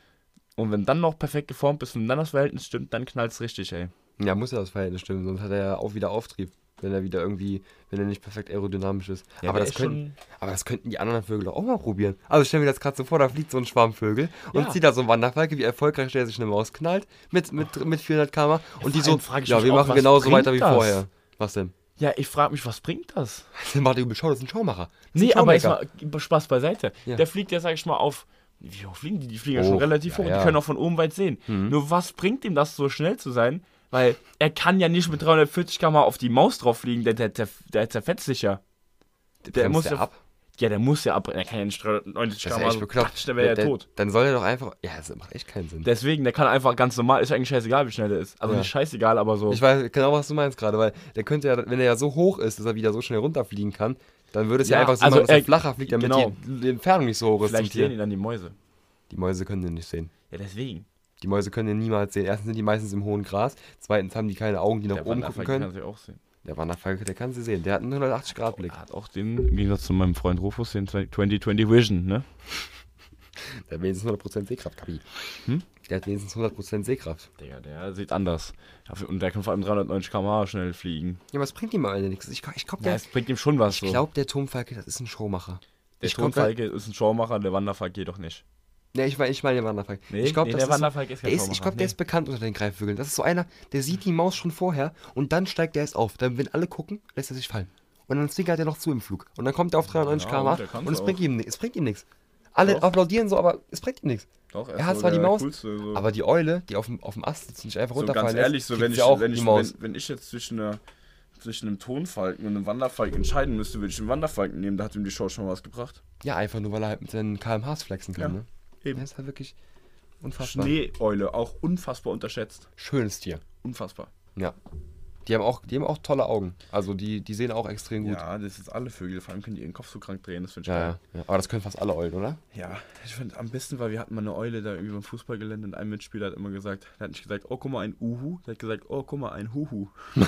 Und wenn dann noch perfekt geformt bist und dann das Verhältnis stimmt, dann knallt's richtig, ey. Ja, muss ja das Verhältnis stimmen, sonst hat er ja auch wieder Auftrieb, wenn er wieder irgendwie, wenn er nicht perfekt aerodynamisch ist. Ja, aber, der das ist könnten, aber das könnten die anderen Vögel doch auch mal probieren. Also stell mir das gerade so vor, da fliegt so ein Schwarm Vögel und Ja. zieht da so ein Wanderfalke, wie erfolgreich der sich eine Maus knallt, mit, mit, mit vierhundert Kilometer pro Stunde und die vor so, allem frag ich ja, mich wir auch, machen was genauso bringt weiter wie das? vorher. Was denn? Ja, ich frage mich, was bringt das? Den macht ihr schau, das ist ein Schaumacher. Das ist Nee, ein aber jetzt Schaummaker. mal Spaß beiseite. Ja. Der fliegt ja, sag ich mal, auf. Wie hoch fliegen die? Die fliegen ja Hoch, schon relativ ja, hoch. ja. Die können auch von oben weit sehen. Mhm. Nur was bringt ihm das, so schnell zu sein? Weil er kann ja nicht mit dreihundertvierzig Kilometer pro Stunde auf die Maus drauf fliegen. Der, der, der, der zerfetzt sich ja. Der, Bremst muss der ja ab. Ja, der muss ja abbrechen. Er kann ja nicht dreihundertneunzig Das ist ja Kilometer echt pro Stunde bekloppt. patschen, der wäre ja Der- tot. Dann soll er doch einfach, ja, das macht echt keinen Sinn. Deswegen, der kann einfach ganz normal, ist eigentlich scheißegal, wie schnell der ist. Also Ja. nicht scheißegal, aber so. Ich weiß genau, was du meinst gerade, weil der könnte ja, wenn er ja so hoch ist, dass er wieder so schnell runterfliegen kann, dann würde es ja, Ja, einfach so also machen, dass er er- flacher fliegt, damit genau. die, die Entfernung nicht so hoch ist zum Vielleicht sehen Tier. ihn dann die Mäuse. Die Mäuse können den nicht sehen. Ja, deswegen. Die Mäuse können den niemals sehen. Erstens sind die meistens im hohen Gras, zweitens haben die keine Augen, die nach Der oben gucken Wanderfalke können. kann sie auch sehen. Der Wanderfalke, der kann sie sehen. Der hat einen hundertachtzig Grad Blick. Er hat auch den, im Gegensatz zu meinem Freund Rufus, den zwanzig zwanzig Vision, ne? Der hat wenigstens hundert Prozent Sehkraft, Kapi. Hm? Der hat wenigstens hundert Prozent Sehkraft. Digga, der sieht anders. Ja, und der kann vor allem dreihundertneunzig Kilometer pro Stunde schnell fliegen. Ja, aber es bringt ihm am Ende nichts. Ich, ich glaube, Ja, der, es bringt ihm schon was ich so. glaub, der Turmfalke, das ist ein Showmacher. der ich glaub, Tonfalke ist ein Showmacher, der Wanderfalke jedoch nicht. Ne, ich meine ich mein den Wanderfalke. Nee, ich glaube, nee, das der ist so, Wanderfalke ist kein der ist, ich Showmacher, glaube, der nee. ist bekannt unter den Greifvögeln. Das ist so einer, der sieht die Maus schon vorher und dann steigt er erst auf. Dann, wenn alle gucken, lässt er sich fallen. Und dann zwinkert er noch zu im Flug. Und dann kommt er auf dreihundertneunzig Ja, Kilometer der pro kann's Stunde und es auch. bringt ihm, ni- es bringt ihm nichts. Alle Doch. applaudieren so, aber es bringt ihm nichts. Doch, Er hat zwar die Maus, so. aber die Eule, die auf dem, auf dem Ast sitzt, nicht einfach so runterfallen ganz ehrlich, lässt, so kriegt wenn sie ich, auch wenn, die ich, Maus. wenn, wenn ich jetzt zwischen, einer, zwischen einem Tonfalken und einem Wanderfalken entscheiden müsste, würde ich den Wanderfalken nehmen. Da hat ihm die Show schon was gebracht. Ja, einfach nur, weil er halt mit seinen K M Hs flexen kann. Ja, Ne? eben. Der ist halt wirklich unfassbar. Schneeeule, auch unfassbar unterschätzt. Schönes Tier. Unfassbar. Ja. Die haben auch, die haben auch tolle Augen. Also die, die sehen auch extrem gut. Ja, das ist alle Vögel. Vor allem können die ihren Kopf so krank drehen. Das finde ich Ja, geil. ja, ja. Aber das können fast alle Eulen, oder? Ja, ich finde am besten war, wir hatten mal eine Eule da irgendwie beim Fußballgelände und ein Mitspieler hat immer gesagt, der hat nicht gesagt, oh guck mal ein Uhu, der hat gesagt, oh guck mal ein Huhu.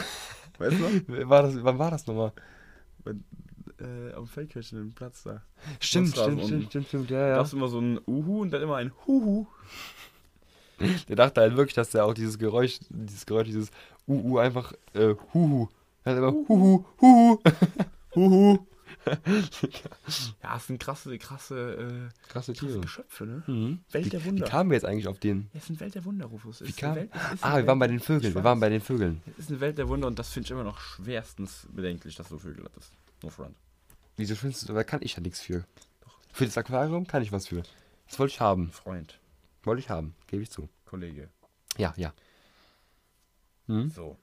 Weißt du? War das, wann war das nochmal? Äh, am Feldkirchen, im Platz da. Stimmt, Monstraßen stimmt, unten. stimmt, stimmt, stimmt, ja, Da ja. gab es immer so ein Uhu und dann immer ein Huhu. Der dachte halt wirklich, dass der auch dieses Geräusch, dieses Geräusch, dieses Uhu einfach, äh, Huhu. Er hat immer Huhu, Huhu. Huhu. Ja, es sind krasse, krasse, äh, Krasse krasse Tiere. Geschöpfe, ne? Mhm. Welt Wie, der wie Wunder. kamen wir jetzt eigentlich auf den? Ja, es ist eine Welt der Wunder, Rufus. Es Wie ist eine kam? Welt- es ist Ah, eine wir waren bei Welt- den Vögeln. Ich Wir weiß. waren bei den Vögeln. Es ist eine Welt der Wunder und das finde ich immer noch schwerstens bedenklich, dass du Vögel hattest. No front. Wieso findest du, da kann ich ja nichts für. Für das Aquarium kann ich was für. Das wollte ich haben. Freund, Wollte ich haben, gebe ich zu. Kollege. Ja, ja. Hm? So.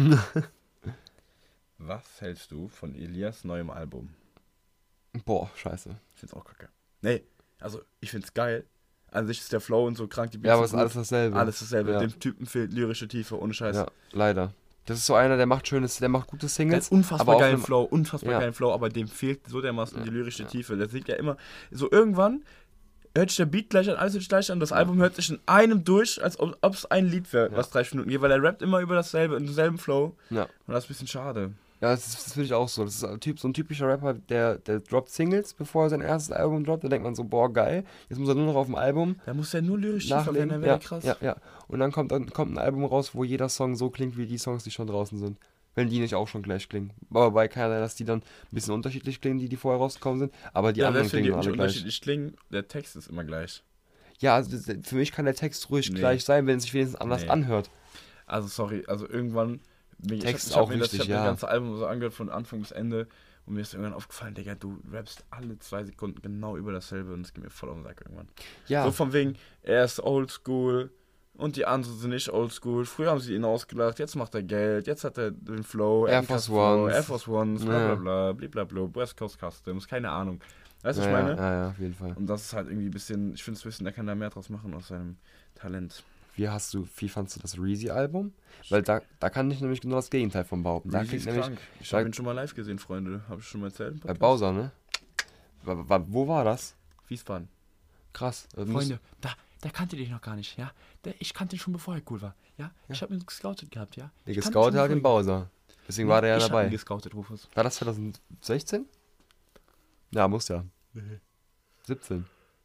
Was hältst du von Elias neuem Album? Boah, scheiße. Ich find's auch kacke. Nee, also ich find's geil, An sich ist der Flow und so krank, die Beats Ja, aber es sind ist alles gut. dasselbe. Alles dasselbe. Ja. Dem Typen fehlt lyrische Tiefe, ohne Scheiß. Ja, leider. Das ist so einer, der macht schönes, der macht gute Der Singles. hat unfassbar aber auf geilen einem- Flow, unfassbar Ja. geilen Flow, aber dem fehlt so dermaßen Ja, die lyrische ja. Tiefe. Der singt ja immer, so irgendwann hört sich der Beat gleich an, alles hört sich gleich an, das Album hört sich in einem durch, als ob es ein Lied wäre, Ja. was dreißig Minuten geht, weil er rappt immer über dasselbe, in demselben Flow. Ja. Und das ist ein bisschen schade. Ja, das, ist- das finde ich auch so. Das ist ein Typ, so ein typischer Rapper, der, der droppt Singles, bevor er sein erstes Album droppt. Da denkt man so, boah, geil. Jetzt muss er nur noch auf dem Album Da muss er nur lyrisch tiefer werden, nachlegen. dann Ja, wäre krass. ja, ja. Und dann kommt, dann kommt ein Album raus, wo jeder Song so klingt, wie die Songs, die schon draußen sind. Wenn die nicht auch schon gleich klingen. Aber bei keiner, dass die dann ein bisschen unterschiedlich klingen, die, die vorher rausgekommen sind. Aber die Ja, anderen selbst wenn die klingen nicht alle gleich. unterschiedlich klingen, der Text ist immer gleich. Ja, also das- für mich kann der Text ruhig Nee. gleich sein, wenn es sich wenigstens anders Nee. anhört. Also sorry, also irgendwann, ich Text ich hab auch mir das, ich wichtig, hab mir ja. das ganze Album so angehört von Anfang bis Ende und mir ist irgendwann aufgefallen, Digga, du rappst alle zwei Sekunden genau über dasselbe und es geht mir voll auf den Sack irgendwann. Ja, So von wegen, er ist oldschool und die anderen sind nicht oldschool. Früher haben sie ihn ausgelacht, jetzt macht er Geld, jetzt hat er den Flow, Air M K Force Flow, Ones. Air Force Ones, bla Ja. bla bla, blablabla, West Coast Customs, keine Ahnung. Weißt du, was ja, ich meine? ja, ja, auf jeden Fall. Und das ist halt irgendwie ein bisschen, ich finde es ein bisschen, er kann da mehr draus machen aus seinem Talent. Wie hast du, wie fandst du das Reezy-Album? Weil da, da kann ich nämlich genau das Gegenteil von behaupten. Da Reezy klingt ist nämlich krank. Ich da- habe ihn schon mal live gesehen, Freunde. Habe ich schon mal erzählt? im bei Podcast? Bowser, ne? Wa- wa- Wo war das? Wiesbaden. Krass. Das muss- Freunde, da, der kannte dich noch gar nicht, ja? Der, ich kannte ihn schon, bevor er cool war, ja? Ich habe ihn gescoutet gehabt, ja? Der Ich kannte ihn gescoutet schon, hat den bevor Bowser. Deswegen er- war der ja ich hab dabei. ihn gescoutet, Rufus. War das zwanzig sechzehn? Ja, muss ja. siebzehn.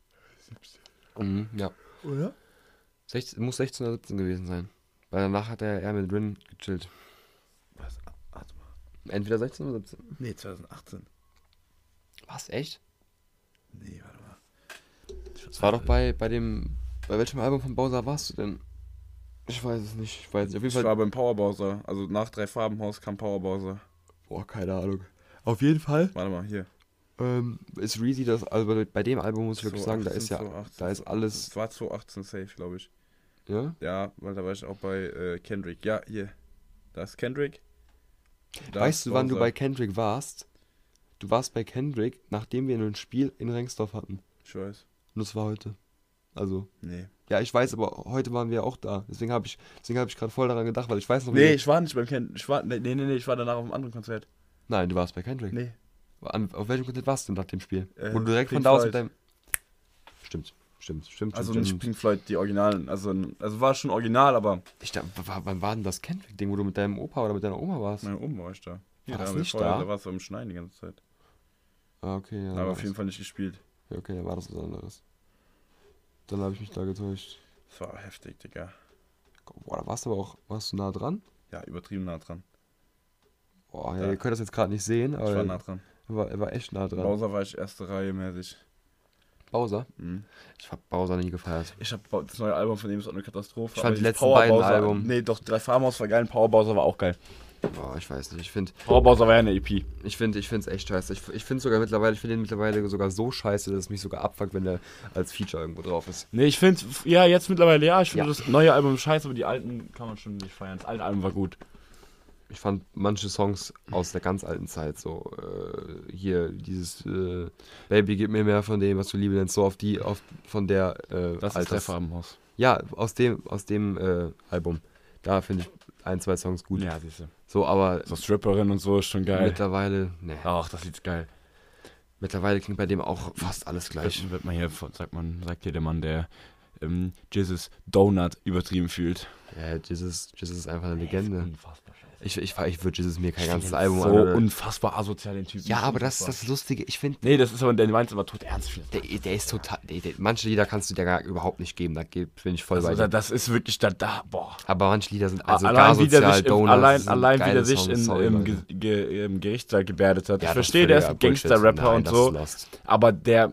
Mhm, ja. Oder? sechzehn, muss sechzehn oder siebzehn gewesen sein. Weil danach hat er eher mit Rin gechillt. Was? Warte mal. Entweder sechzehn oder siebzehn. Nee, zwanzig achtzehn. Was, echt? Nee, warte mal. Das war doch bei, bei dem. Bei welchem Album von Bowser warst du denn? Ich weiß es nicht. Ich weiß nicht. Auf jeden Ich Fall. war beim Power Bowser. Also nach drei Farbenhaus kam Power Bowser. Boah, keine Ahnung. Auf jeden Fall. Warte mal, hier. Ähm, ist Reezy das, also bei- bei dem Album muss ich wirklich sagen, da ist ja, zwanzig achtzehn, da ist alles, Es war zwanzig achtzehn safe, glaube ich. ja? Ja, weil da war ich auch bei äh, Kendrick. Ja, hier. Da ist Kendrick. Da Weißt ist du, wann du Bowser. bei Kendrick warst? Du warst bei Kendrick, nachdem wir ein Spiel in Rengsdorf hatten. Ich weiß. Und das war heute. Also, Nee. ja, ich weiß, aber heute waren wir auch da. Deswegen habe ich, deswegen habe ich gerade voll daran gedacht, weil ich weiß noch, wie Nee, wir- ich war nicht beim Kendrick. Ich war, nee, nee, nee, ich war danach auf einem anderen Konzert. Nein, du warst bei Kendrick. Nee. An, auf welchem Konzert warst du denn nach dem Spiel? Äh, Wo du direkt Pink von da aus Floyd. mit deinem... Stimmt, stimmt, stimmt, Also stimmt. nicht stimmt. Pink Floyd, die Originalen. Also, also war schon original, aber Ich dachte, w- w- wann war denn das Kendrick-Ding, wo du mit deinem Opa oder mit deiner Oma warst? na, oben war ich da. Hier, War das haben wir nicht vorher- da? Da war es am Schneien die ganze Zeit. Ah, okay, ja. aber war auf jeden das- Fall nicht gespielt. Ja, okay, dann war das was anderes. Dann habe ich mich da getäuscht. Das war heftig, Digga. Boah, da warst du aber auch, warst du nah dran? Ja, übertrieben nah dran. Boah, ja, Ja. ihr könnt das jetzt gerade nicht sehen, Ich aber war nah dran. er war, er war echt nah dran. Bowser war ich erste Reihe mäßig. Bowser? Mhm. Ich hab Bowser nie gefeiert. Ich hab das neue Album von ihm ist auch eine Katastrophe. Ich fand aber die dieses letzten Power beiden Bowser- Album- Nee, doch, drei Farmhaus war geil und Power Bowser war auch geil. Boah, ich weiß nicht. Ich finde, Power Bowser war ja eine E P. ich finde, ich finde es echt scheiße. Ich, ich finde sogar mittlerweile, ich finde ihn mittlerweile sogar so scheiße, dass es mich sogar abfuckt, wenn der als Feature irgendwo drauf ist. Nee, ich finde, ja, jetzt mittlerweile ja. Ich finde Ja. das neue Album scheiße, aber die alten kann man schon nicht feiern. Das alte Album war gut. Ich fand manche Songs aus der ganz alten Zeit, so äh, hier dieses äh, Baby, gib mir mehr von dem, was du Liebe nennst, so auf die, auf von der äh, Das ist der Farbenhaus. Ja, aus dem, aus dem äh, Album. Da finde ich ein, zwei Songs gut. Ja, siehst du. So, aber So Stripperin und so ist schon geil. mittlerweile, ne. Ach, das sieht geil. Mittlerweile klingt bei dem auch fast alles gleich. Wird, wird man hier, sagt man, sagt hier der Mann, der ähm, Jesus Donut übertrieben fühlt. Ja, Jesus, Jesus ist einfach eine Legende. Unfassbar scheiße. Ich, ich, ich würde Jesus mir kein Ich ganzes find Album so an. unfassbar asozial, den Typen. Ja, aber das ist Unfassbar. das Lustige. Ich finde, Nee, das ist aber, der meint es aber tot ernst. der, der ist total. Der, der, manche Lieder kannst du dir gar überhaupt nicht geben. Da bin ich voll Also, bei da, dir. das ist wirklich da, da boah. Aber manche Lieder sind also gar allein wie der sozial. sich, im, Donuts allein, sind allein wie geile der sich Songs, in, sorry, im, Leute. Ge ge im Gerichtssaal gebärdet hat. Ja, ich das verstehe, der ist völliger ein Gangster-Rapper Bullshit. und Nein, so. das ist lost. Aber der.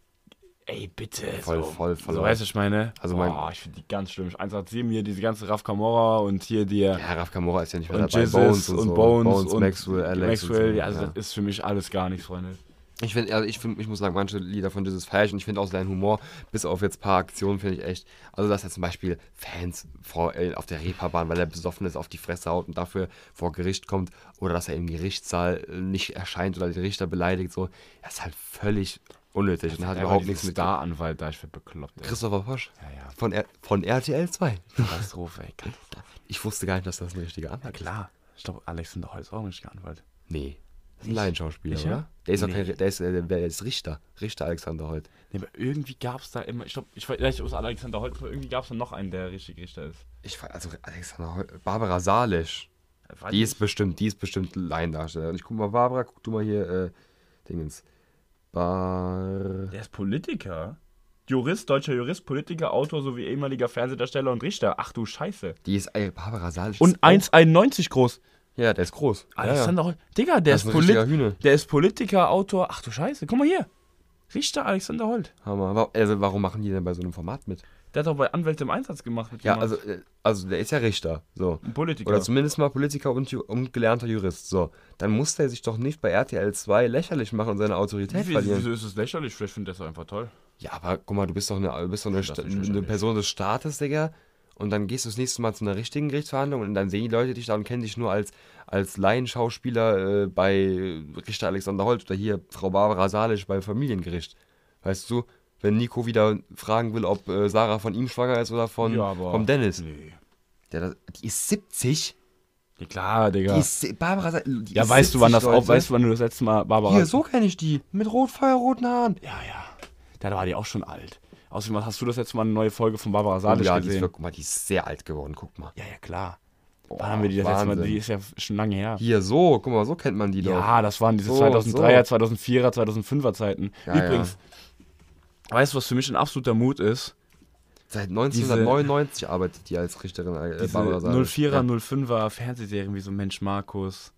Ey, bitte. Voll, so, voll, voll So, lost. weißt du, ich meine. Also Boah, mein- ich finde die ganz schlimm. eins acht sieben hier, diese ganze Raf Camora und hier die. Ja, Raf Camora ist ja nicht mehr und dabei. Jesus Bones und, und, so. Bones, und Maxwell, Alex. Maxwell, und so. ja, also das ist für mich alles gar nichts, Freunde. Ich finde, also ich, find, ich muss sagen, manche Lieder von Jesus feiere ich und ich finde auch seinen Humor, bis auf jetzt ein paar Aktionen, finde ich echt. Also, dass er zum Beispiel Fans vor, äh, auf der Reeperbahn, weil er besoffen ist, auf die Fresse haut und dafür vor Gericht kommt oder dass er im Gerichtssaal äh, nicht erscheint oder den Richter beleidigt, so. Das ist halt völlig unnötig und hat überhaupt nichts mit. Star-Anwalt da, ich werd bekloppt. Ey. Christopher Posch. Ja, ja. Von, R von R T L zwei. Katastrophe, ey. Katastrophe. Ich wusste gar nicht, dass das ein richtiger Ja, Anwalt ist. klar. Ich glaube, Alexander Holt ist auch ein richtiger Anwalt. Nee. Das ist ein Nicht? Laienschauspieler, Nicht, oder? ja? Der ist doch Nee. kein, der ist, äh, der ist Richter. Richter Alexander Holt. Nee, aber irgendwie gab es da immer, ich glaube, ich weiß nicht, ob es Alexander Holt war, irgendwie gab es da noch einen, der richtig Richter ist. Ich weiß, also Alexander Holt. Barbara Salisch. War Die ist bestimmt, die ist bestimmt Laiendarsteller. Ich guck mal, Barbara, guck du mal hier, äh, Dingens. Bar. Der ist Politiker. Jurist, deutscher Jurist, Politiker, Autor sowie ehemaliger Fernsehdarsteller und Richter. Ach du Scheiße. Die ist, ey, Barbara Salisch. Und ist auch- eins Komma einundneunzig groß. Ja, der ist groß. Alexander Holt. Digga, der Das ist, ist ein richtiger Polit Hühner. der ist Politiker, Autor. Ach du Scheiße, guck mal hier. Richter Alexander Holt. Ja, Hammer. Wa- Also, warum machen die denn bei so einem Format mit? Der hat doch bei Anwälte im Einsatz gemacht. Mit Ja, jemandem. also, äh, also der ist ja Richter. So. Ein Politiker. Oder zumindest mal Politiker und, Ju- und gelernter Jurist. So. Dann muss der sich doch nicht bei R T L zwei lächerlich machen und seine Autorität Wieso verlieren. wieso ist es lächerlich? Vielleicht findet er es einfach toll. Ja, aber guck mal, du bist doch eine, du bist doch eine, Das Sta- ist eine lächerlich. Person des Staates, Digga. Und dann gehst du das nächste Mal zu einer richtigen Gerichtsverhandlung und dann sehen die Leute dich da und kennen dich nur als, als Laienschauspieler äh, bei Richter Alexander Holt oder hier Frau Barbara Salisch bei Familiengericht. Weißt du, wenn Nico wieder fragen will, ob äh, Sarah von ihm schwanger ist oder von, Ja, aber- vom Dennis. Nee. Der, das- die ist siebzig. Ja, klar, Digga. Die ist, si- Barbara Sa- die ja, ist weißt du, wann das siebzig, auch, Leute. weißt du, wann du das letzte Mal Barbara. Hier, so kenne ich die. Mit rot, feuerroten Haaren. Ja, ja. Da war die auch schon alt. Außerdem hast du das letzte Mal eine neue Folge von Barbara Oh, Salisch ja, die ist, gesehen. wirklich- guck mal, die ist sehr alt geworden, guck mal. Ja, ja, klar. Oh, Wann haben wir die das letzte Mal? Wahnsinn. Die ist ja schon lange her. Hier, so, guck mal, so kennt man die doch. Ja, das waren diese So, zweitausenddreier, so. zweitausendvierer, zweitausendfünfer Zeiten. Ja, Übrigens, weißt du, was für mich ein absoluter Mut ist? Seit neunzehnhundertneunundneunzig arbeitet die als Richterin äh, Diese Barbara Salisch. null vierer, Ja. null fünfer Fernsehserien wie so Mensch Markus.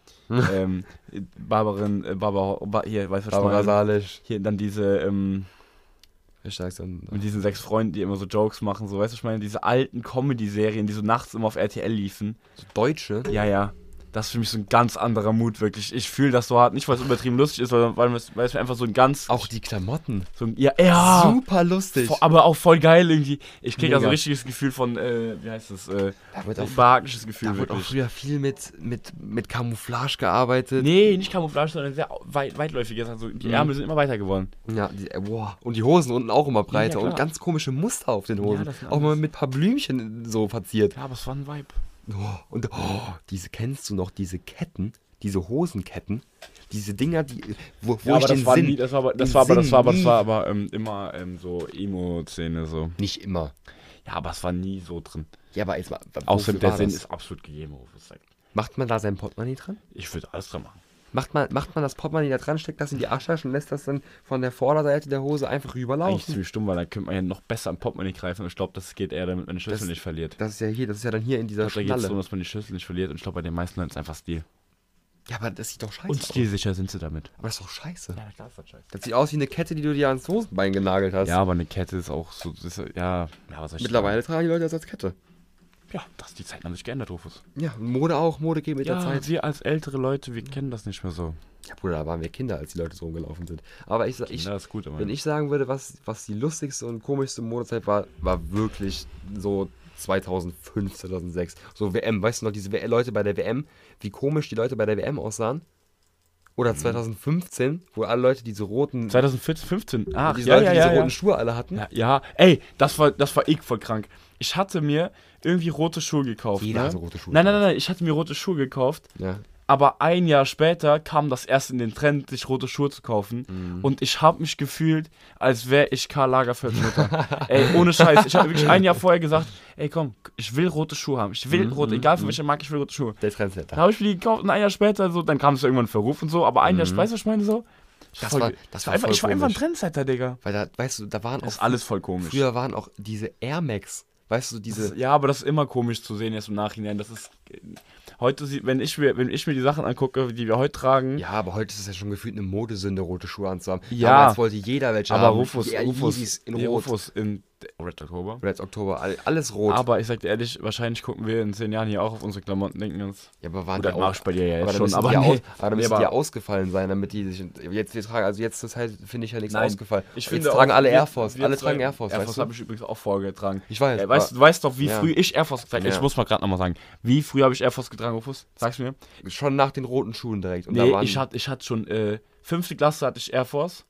ähm, Barbarin, äh, Barbara, ba, hier, weißt du, was ich Barbara meine? Salisch. Hier dann diese, ähm, Richter Alexander. mit diesen sechs Freunden, die immer so Jokes machen, so, weißt du, was ich meine? Diese alten Comedy-Serien, die so nachts immer auf R T L liefen. So Deutsche. Ja, ja. Das ist für mich so ein ganz anderer Mut, wirklich. Ich fühle das so hart. Nicht, weil es übertrieben lustig ist, sondern weil es, weil es mir einfach so ein ganz. Auch die Klamotten. So ein, ja, ja. Super lustig. Vo- Aber auch voll geil irgendwie. Ich kriege also Mega. ein richtiges Gefühl von, äh, wie heißt das? Äh, Da wird auch, behagliches Gefühl, da wird auch wirklich. früher viel mit, mit, mit Camouflage gearbeitet. Nee, nicht Camouflage, sondern sehr weit, weitläufiges. Also die Mhm. Ärmel sind immer weiter geworden. Ja, die, äh, boah. Und die Hosen unten auch immer breiter Ja, ja, und klar. ganz komische Muster auf den Hosen. das sind auch mal alles- mit ein paar Blümchen so verziert. Ja, aber es war ein Vibe. Oh, und oh, diese kennst du noch, diese Ketten, diese Hosenketten, diese Dinger, die, wo, wo Ja, ich aber den das war Sinn, nie, das war aber, das den war aber, das Sinn war aber, das nie- war aber ähm, immer ähm, so Emo-Szene so. nicht immer. Ja, aber es war nie so drin. Ja, aber jetzt mal, Außerdem wofür der war Sinn das? ist absolut gegeben, Rufus sagt. Macht man da sein Portemonnaie dran? Ich würde alles dran machen. Macht man, macht man das Portemonnaie da dran, steckt das in die Arschtasche und lässt das dann von der Vorderseite der Hose einfach Eigentlich rüberlaufen? ziemlich stumm, weil dann könnte man ja noch besser am Portemonnaie greifen und ich glaube, das geht eher, damit man die Schlüssel Das- nicht verliert. Das ist ja hier, das ist ja dann hier in dieser Ich glaube, da geht es Schnalle. darum, dass man die Schlüssel nicht verliert und ich glaube, bei den meisten Leuten ist es einfach Stil. Ja, aber das sieht doch scheiße Und aus. stilsicher sind sie damit. Aber das ist doch scheiße. Ja, klar ist das scheiße. Das sieht aus wie eine Kette, die du dir ans Hosenbein genagelt hast. Ja, aber eine Kette ist auch so, das ist, ja, ja, was soll ich Mittlerweile tragen die Leute das als Kette. sagen? Ja, das, die Zeiten haben sich geändert, Rufus. Ja, Mode auch, Mode geht mit der Ja, Zeit. wir als ältere Leute, wir kennen das nicht mehr so. Ja, Bruder, da waren wir Kinder, als die Leute so rumgelaufen sind. Aber ich, ich, Ja, ist gut, aber wenn ich sagen würde, was, was die lustigste und komischste Modezeit war, war wirklich so zweitausendfünf, zweitausendsechs. So W M, weißt du noch, diese W- Leute bei der W M, wie komisch die Leute bei der W M aussahen? Mhm. Oder zweitausendfünfzehn, wo alle Leute diese roten, zweitausendvierzehn, fünfzehn. Ach, diese ja, Leute ja, diese ja, roten ja. Schuhe alle hatten. Ja, ja, ey, das war, das war ich voll krank. Ich hatte mir irgendwie rote Schuhe gekauft. Jeder ne? hatte rote Schuhe Nein, nein, nein, nein, ich hatte mir rote Schuhe gekauft. Ja. Aber ein Jahr später kam das erst in den Trend, sich rote Schuhe zu kaufen. Mhm. Und ich habe mich gefühlt, als wäre ich Karl Lagerfelds Mutter. Ey, ohne Scheiß. Ich habe wirklich ein Jahr vorher gesagt, ey komm, ich will rote Schuhe haben. Ich will Mhm, rote, mhm, egal für mhm. welche Marke, ich will rote Schuhe. Der Da Trendsetter. habe ich mir die gekauft und ein Jahr später, so, dann kam es irgendwann in Verruf und so. Aber ein Jahr Mhm. später, weißt du, was ich meine so? Das Voll- war, das war einfach, voll ich war einfach ein komisch. Trendsetter, Digga. Weil da, weißt du, da waren Das auch, ist alles voll komisch. früher waren auch diese Air Max, weißt du, diese, Das, ja, aber das ist immer komisch zu sehen jetzt im Nachhinein. Das ist heute, sieht- wenn ich mir, wenn ich mir die Sachen angucke, die wir heute tragen. ja, aber heute ist es ja schon gefühlt eine Modesünde, rote Schuhe anzuhaben. Ja. Damals wollte jeder welche aber haben. Rufus, Die Rufus, Yeezys in nee, Rot. Rufus in Red Oktober. Red Oktober, all- alles rot. Aber ich sag dir ehrlich, wahrscheinlich gucken wir in zehn Jahren hier auch auf unsere Klamotten, denken uns. ja, aber waren Oder die mach auch, ich bei dir ja aber jetzt dann schon. müssen Aber die, ja nee. aus, aber dann Nee, müssen die aber- ja ausgefallen sein, damit die sich. Jetzt, wir tragen, also jetzt zur Zeit finde ich ja nichts Nein, ausgefallen. Ich jetzt finde tragen auch, alle wir- Air Force. wir Alle zwei- tragen Air Force, Air weißt Force du? habe ich übrigens auch vorgetragen. Ich weiß. Ey, weißt, aber du weißt doch, wie ja. früh ich Air Force getragen habe. Ja. Ich muss mal gerade nochmal sagen. Wie früh habe ich Air Force getragen, Rufus? Sag's mir. schon nach den roten Schuhen direkt. Und da Nee, waren, ich hatte ich hatte schon, äh, fünfte Klasse hatte ich Air Force.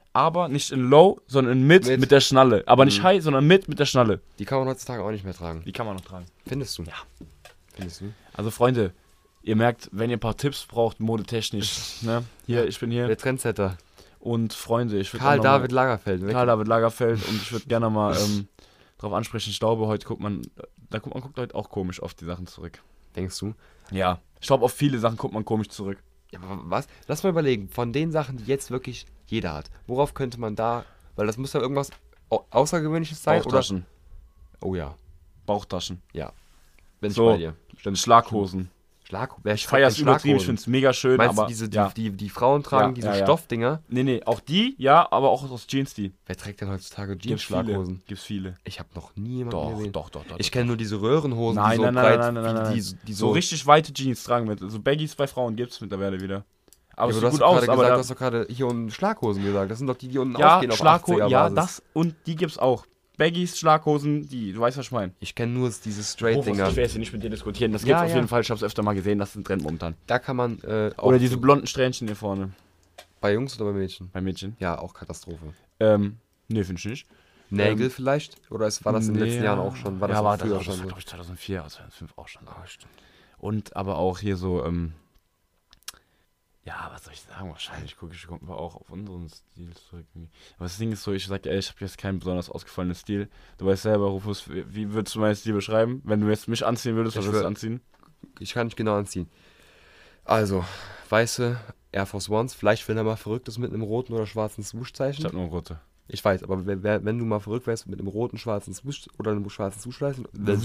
aber nicht in Low, sondern in Mid mit, Mit. der Schnalle. Aber nicht Mhm. High, sondern Mid mit der Schnalle. Die kann man heutzutage auch nicht mehr tragen. Die kann man noch tragen. Findest du? Ja. Findest du? Also Freunde, ihr merkt, wenn ihr ein paar Tipps braucht, modetechnisch, ne? Hier, ich bin hier. Der Trendsetter. Und Freunde, ich würde Karl David Lagerfeld. Karl David Lagerfeld und ich würde gerne mal ähm, darauf ansprechen, ich glaube, heute guckt man, da guckt man guckt heute auch komisch auf die Sachen zurück. Denkst du? Ja. Ich glaube, auf viele Sachen guckt man komisch zurück. Ja, aber was? Lass mal überlegen, von den Sachen, die jetzt wirklich jeder hat, worauf könnte man da, weil das muss ja irgendwas Au- Außergewöhnliches sein, oder? Bauchtaschen. Oh ja, Bauchtaschen. bin ich So, bei dir. Stimmt. Schlaghosen. Schlag, wer Ich feiere es übertrieben, ich finde es mega schön, Meinst aber du diese, die, ja. die, die Frauen tragen, Ja, diese ja, ja. Stoffdinger? Nee, nee, auch die, ja, aber auch aus Jeans die. Wer trägt denn heutzutage Gibt's viele. Jeans-Schlaghosen? Gibt's viele. Ich habe noch nie jemanden Doch, gesehen. doch, doch, doch. Ich doch. kenne nur diese Röhrenhosen, Nein, die so nein, nein, breit, nein, nein, nein, die, nein. die, die so so... richtig weite Jeans tragen mit. So Baggies bei Frauen gibt's mittlerweile wieder. Aber Ja, es aber du sieht hast gut doch aus, gerade aber gesagt, da, du hast doch gerade hier unten Schlaghosen gesagt. Das sind doch die, die unten ja, aufgehen auf Schlaghosen, ja, achtziger-Basis. das und die gibt's auch. Baggies, Schlaghosen, die, du weißt, was ich meine. Ich kenne nur diese Oh, was, Straight-Dinger. ich will jetzt hier nicht mit dir diskutieren, das Ja, gibt's auf ja. jeden Fall, ich hab's öfter mal gesehen, das ist ein Trend momentan. Da kann man äh, auch Oder diese blonden Strähnchen hier vorne, bei Jungs oder bei Mädchen? bei Mädchen. Ja, auch Katastrophe. Ähm, nee, finde ich nicht. Nägel Ähm, vielleicht? Oder ist, war das in den Nee, letzten Jahren auch schon? War das ja, auch war früher das, schon das war, so? glaube ich, zweitausendvier, also zweitausendfünf auch schon. Ah, stimmt. Und aber auch hier so, ähm, ja, was soll ich sagen? Wahrscheinlich gucke ich guck mal auch auf unseren Stil zurück. Aber das Ding ist so, ich sag dir, ey, ich habe jetzt keinen besonders ausgefallenen Stil. Du weißt selber, Rufus, wie, wie würdest du meinen Stil beschreiben? Wenn du jetzt mich anziehen würdest, was Ich würdest du würd- anziehen? Ich kann nicht genau anziehen. Also, weiße Air Force Ones. Vielleicht, wenn er mal verrückt ist mit einem roten oder schwarzen Ich Swoosh-Zeichen. hab nur rote. Ich weiß, aber wenn, wenn du mal verrückt wärst mit einem roten, schwarzen Swoosh oder einem schwarzen Swoosh-Zeichen,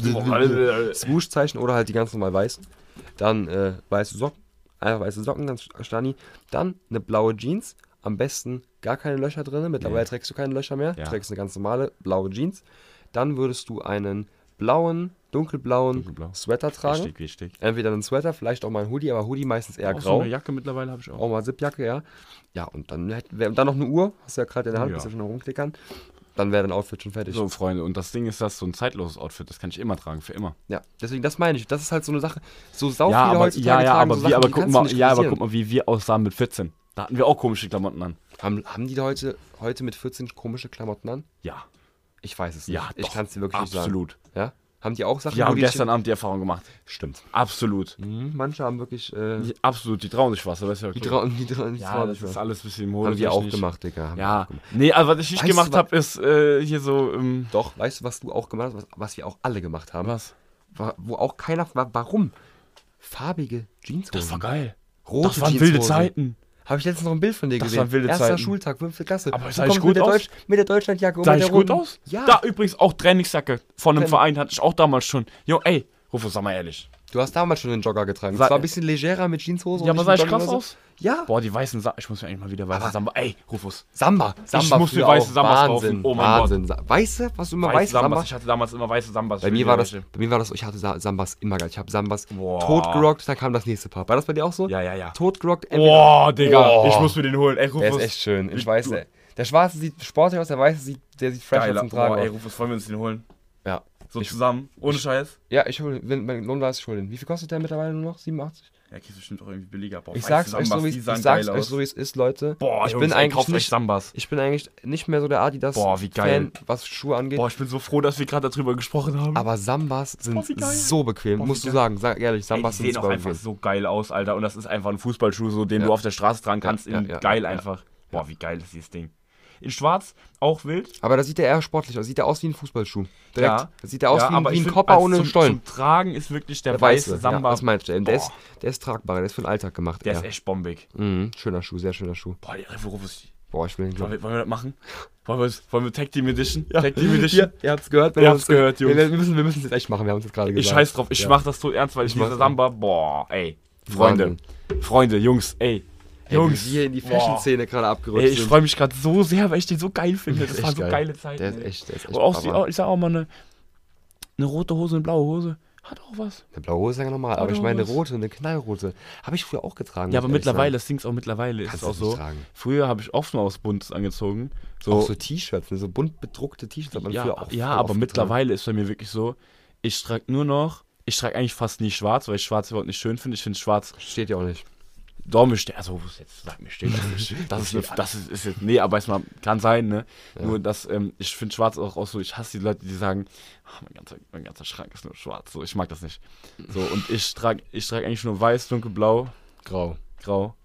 Swoosh-Zeichen oder halt die ganz normal weiß, dann äh, weiße Socken, einfach weiße Socken, ganz Stani, dann eine blaue Jeans, am besten gar keine Löcher drin, mittlerweile Nee. trägst du keine Löcher mehr, Ja. du trägst eine ganz normale blaue Jeans, dann würdest du einen blauen, dunkelblauen Dunkelblau. Sweater tragen, Wichtig, wichtig. entweder einen Sweater, vielleicht auch mal ein Hoodie, aber Hoodie meistens eher Auch so grau, eine Jacke mittlerweile habe ich auch. auch mal Zipjacke, ja. Ja, und dann, hätt- wär- dann noch eine Uhr, hast du ja gerade in der Hand, Ja. bist ja schon am rumklickern. Dann wäre dein Outfit schon fertig. So, Freunde, und das Ding ist, das so ein zeitloses Outfit, das kann ich immer tragen, für immer. Ja, deswegen, das meine ich. Das ist halt so eine Sache. So sau Ja, viele aber, heutzutage ja, ja, tragen aber, so wie, Sachen, aber, die guck kannst du mal, nicht ja, aber kritisieren. guck mal, wie wir aussahen mit vierzehn. Da hatten wir auch komische Klamotten an. Haben, haben die da heute, heute mit vierzehn komische Klamotten an? Ja, Ich weiß es nicht. ja, ich doch. kann es dir wirklich Absolut. nicht sagen. Ja? Haben die auch Sachen, Wir haben die gestern Abend die Erfahrung gemacht. Stimmt. Absolut. Mhm, manche haben wirklich. Äh, Die, absolut, die trauen sich was, das ist ja die okay. trauen, die trauen, die Ja, trauen das sich ist was. alles ein bisschen Haben die auch modetechnisch. gemacht, Digga. Haben die Ja, auch gemacht. nee, also was ich nicht Weißt du, gemacht wa- habe, ist äh, hier so, ähm, Doch, weißt du, was du auch gemacht hast, was, was wir auch alle gemacht haben? was? War, wo auch keiner. Wa- Warum? Farbige Jeanshosen. Das war geil. Rote Das waren wilde Jeanshosen. Zeiten. Habe ich letztens noch ein Bild von dir Das gesehen. waren wilde Erster Zeiten. Schultag, fünfte Klasse. Aber Du sah ich kommst gut mit der aus? Deutsch, mit der Deutschlandjacke und Sah mit ich der gut roten- aus? Ja. Da übrigens auch Trainingsjacke von einem Training- Verein hatte ich auch damals schon. Jo, ey, Rufus, sag mal ehrlich. Du hast damals schon den Jogger getragen. Sa- Es war ein bisschen legerer mit Jeanshose. Ja, und aber nicht sah mit ich krass Jogginghose. aus? Ja. Boah, die weißen Sa Ich muss mir eigentlich mal wieder weiße Aber- Samba. Ey, Rufus. Samba. Samba muss mir früher weiße auch. Sambas Wahnsinn, kaufen. Oh mein Wahnsinn. Gott. Weiße? Was du immer Weiße weiße Sambas. Samba? Ich hatte damals immer weiße Sambas. Bei für mir, die war das, welche. bei mir war das, ich hatte Sa- Sambas immer geil. Ich habe Sambas Boah. totgerockt, dann kam das nächste Paar. War das bei dir auch so? Ja, ja, ja. Totgerockt. entweder- Boah, Digga. Boah. Ich muss mir den holen. Ey, Rufus. Der ist echt schön. Ich Wie- weiß, du- ey. Der schwarze sieht sportlich aus, der weiße sieht, der sieht fresh aus Geiler. zum Tragen Boah, ey, aus. Rufus, wollen wir uns den holen? Ja. So Ich- zusammen. Ohne Scheiß. Ja, ich hole, wenn mein Lohn da ist, ich hole den. Wie viel kostet der mittlerweile nur noch? siebenundachtzig? Ja, kriegst du bestimmt auch irgendwie billiger. Boah, Ich weiße sag's euch Sambas, so, wie die ich sahen sag's geil euch aus. so, wie es ist, Leute. Boah, ich Jungs, bin ey, eigentlich kauft euch nicht, Sambas. ich bin eigentlich nicht mehr so der Adidas Boah, wie geil. Fan, was Schuhe angeht. Boah, ich bin so froh, dass wir gerade darüber gesprochen haben. Aber Sambas sind Boah, wie geil. so bequem, Boah, wie musst du geil. sagen. Sag ehrlich, Ey, Sambas die sind sehen auch super einfach bequem. so geil aus, Alter. Und das ist einfach ein Fußballschuh, so, den Ja. du auf der Straße tragen kannst. Ja, in ja, geil ja, einfach. Boah, wie geil ist dieses Ding. In schwarz, auch wild. Aber da sieht der eher sportlich aus. Sieht der aus wie ein Fußballschuh. Direkt. Ja. Da sieht der aus Ja, wie, ein- aber wie ich ein find, Kopper als ohne zum, Stollen. Zum Tragen ist wirklich der, Der weiße weiße, Samba. ja, das meinst du. Der Boah. ist, der ist tragbar, der ist für den Alltag gemacht. Der eher. ist echt bombig. Mhm, schöner Schuh, sehr schöner Schuh. Boah, die Rufus. Boah, ich will den Wollen glauben. wir, wollen wir das machen? Wollen wir, wollen wir Tag Team Edition? Tag Team Edition? Hier, ihr habt's gehört. wenn Ihr wir habt's uns- gehört, Jungs. Wir, wir müssen wir müssen es jetzt echt machen, wir haben es jetzt gerade gesagt. Ich scheiß drauf, ich Ja. mach das so ernst, weil ich, Ich mach's diese Samba, boah, ey. Freunde, Freunde, Jungs, ey. Ey, Jungs, wie wir in die boah. Fashion-Szene gerade abgerutscht Ey, ich sind. freue mich gerade so sehr, weil ich den so geil finde. Der Das ist waren echt so geil. geile Zeiten. Der ist ey. echt, der ist echt Und auch, die, Baba. ich sag auch mal, eine, eine rote Hose, eine blaue Hose, hat auch was. Eine blaue Hose ist ja normal, aber Oder ich meine eine was? rote, eine knallrote. Habe ich früher auch getragen. Ja, muss aber ich ehrlich mittlerweile, sagen. das Ding ist auch mittlerweile, ist Kannst es auch du nicht so. tragen. Früher habe ich oft mal was Buntes angezogen. So, Auch so T-Shirts, ne, so bunt bedruckte T-Shirts hat man ja, früher auch ja voll aber oft mittlerweile ist bei mir wirklich so, ich trage nur noch, ich trage eigentlich fast nie schwarz, weil ich schwarz überhaupt nicht schön finde. Ich finde schwarz, getragen. Steht ja auch nicht. Doch, mir steht, also jetzt sag mir steht das nicht. Das ist, eine, das ist, ist jetzt, nee, aber es mal, kann sein, ne? Ja. Nur, dass, ähm, ich finde schwarz auch, auch so, ich hasse die Leute, die sagen, ach, mein, ganzer, mein ganzer Schrank ist nur schwarz, so, ich mag das nicht. So, und ich trage ich trag eigentlich nur weiß, dunkelblau, Grau. grau.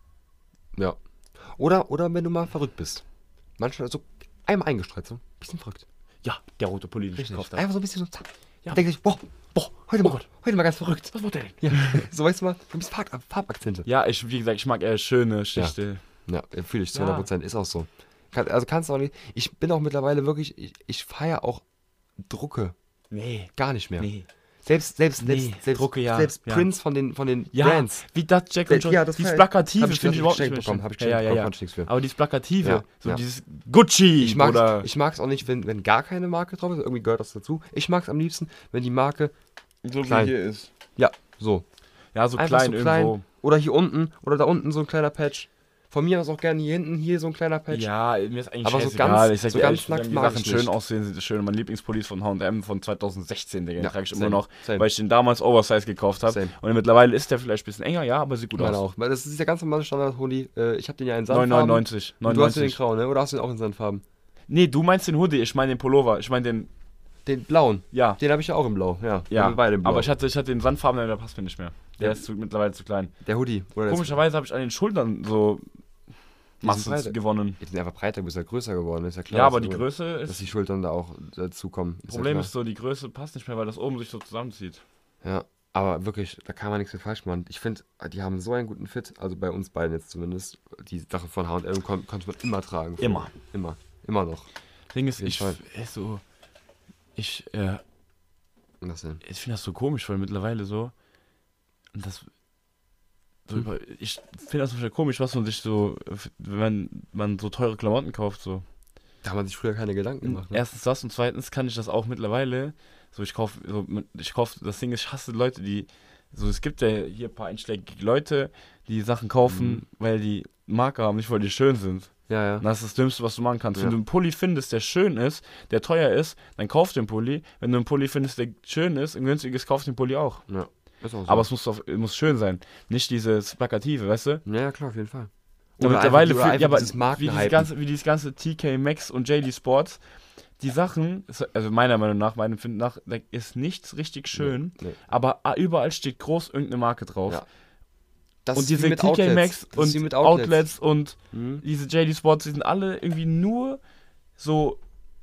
Ja. Oder, oder wenn du mal verrückt bist. Manchmal so einmal eingestreut, so ein bisschen verrückt. Ja, der rote Pulli, den ich Richtig. gekauft habe. Einfach so ein bisschen so, zack. Ja. Denke ich, boah, boah, heute mal, Oh Gott. heute mal ganz verrückt. Was macht der denn? Ja. So, weißt du mal, so ein bisschen Farb, Farbakzente. Ja, ich, wie gesagt, ich mag eher schöne, schlichte. Ja, fühle ich zu Ja. hundert Prozent, ist auch so. Kann, also kannst du auch nicht, ich bin auch mittlerweile wirklich, ich, ich feiere auch Drucke Nee, gar nicht mehr. nee. Selbst, selbst, Nee, selbst, selbst, Drucke, ja, selbst ja. Prints von den, von den Ja, Brands. wie das Jack und John, Ja, das dieses feier ich. Plakative Hab ich finde ich überhaupt nicht geschenkt mehr bekommen, schön. hab ich ja, geschenkt ja, bekommen, ja, konnte ich nichts für. Aber dieses Plakative, Ja, so ja. dieses Gucci Ich mag oder ich mag's auch nicht, wenn, wenn gar keine Marke drauf ist, irgendwie gehört das dazu. Ich mag's am liebsten, wenn die Marke, so klein. hier ist. ja, so. Ja, so Einfach klein so klein. irgendwo. Oder hier unten, oder da unten so ein kleiner Patch. Von mir aus auch gerne hier hinten, hier so ein kleiner Patch. Ja, mir ist eigentlich Aber so scheißegal. ganz- ich sag so dir ganz ehrlich, nackt wenn die mag Sachen ich schön nicht. aussehen, sind es schön. Mein Lieblingspulli ist von H und M von zweitausendsechzehn, Digga. Den Ja, trage ich same, immer noch, same. weil ich den damals Oversize gekauft habe. Same. Und mittlerweile ist der vielleicht ein bisschen enger, ja, aber sieht gut Meine aus. auch. Weil das ist der ganz normale Standard-Hoodie. Äh, ich habe den ja in Sandfarben. neun neunundneunzig. Und du hast den in neunundneunzig. grau, ne? Oder hast du den auch in Sandfarben? Nee, du meinst den Hoodie, ich meine den Pullover. Ich meine den, Den blauen. ja. Den habe ich ja auch in blau. Ja, Ja, haben wir beide in blau. aber ich hatte, ich hatte den Sandfarben, der passt mir nicht mehr. Der Ja. ist zu, mittlerweile zu klein. Der Hoodie. Oder der ist- Komischerweise habe ich an den Schultern so Massen breite. gewonnen. Die sind einfach breiter, du bist ja größer geworden, ist ja klar. Ja, aber dass die du- Größe Dass ist. die Schultern da auch dazukommen. Das Problem ist so, die Größe passt nicht mehr, weil das oben sich so zusammenzieht. Ja, aber wirklich, da kann man nichts mehr falsch machen. Ich finde, die haben so einen guten Fit, also bei uns beiden jetzt zumindest. Die Sache von H und M kon konnte man immer tragen. Immer. Immer. Immer noch. Ding ist, jeden ich, Fall. äh, so, ich, äh, Und das denn? ich finde das so komisch, weil mittlerweile so, und das, so Hm. über, ich finde das total komisch, was man sich so, wenn man, man so teure Klamotten kauft, so. Da hat man sich früher keine Gedanken gemacht. Ne? Erstens das und zweitens kann ich das auch mittlerweile, so ich kaufe, so, ich kaufe, das Ding ist, ich hasse Leute, die, so es gibt ja hier ein paar einschlägige Leute, die Sachen kaufen, Mhm. weil die Marke haben, nicht weil die schön sind. Ja, ja. Und das ist das Dümmste, was du machen kannst. Ja. Wenn du einen Pulli findest, der schön ist, der teuer ist, dann kauf den Pulli. Wenn du einen Pulli findest, der schön ist und günstig ist, kauf den Pulli auch. ja. Ist auch so. Aber es muss, auf, muss schön sein. Nicht dieses Plakative, weißt du? ja, ja, klar, auf jeden Fall. Und mittlerweile, einfach, für, einfach ja, aber dieses wie, dieses Markenhypen. ganze, wie dieses ganze T K Maxx und J D Sports, die Sachen, also meiner Meinung nach, meinem Empfinden nach, da ist nichts richtig schön, Nee, nee. aber überall steht groß irgendeine Marke drauf. Ja. Das Und ist wie diese mit T K Outlets. Maxx Das ist wie und mit Outlets und Mhm. diese J D Sports, die sind alle irgendwie nur so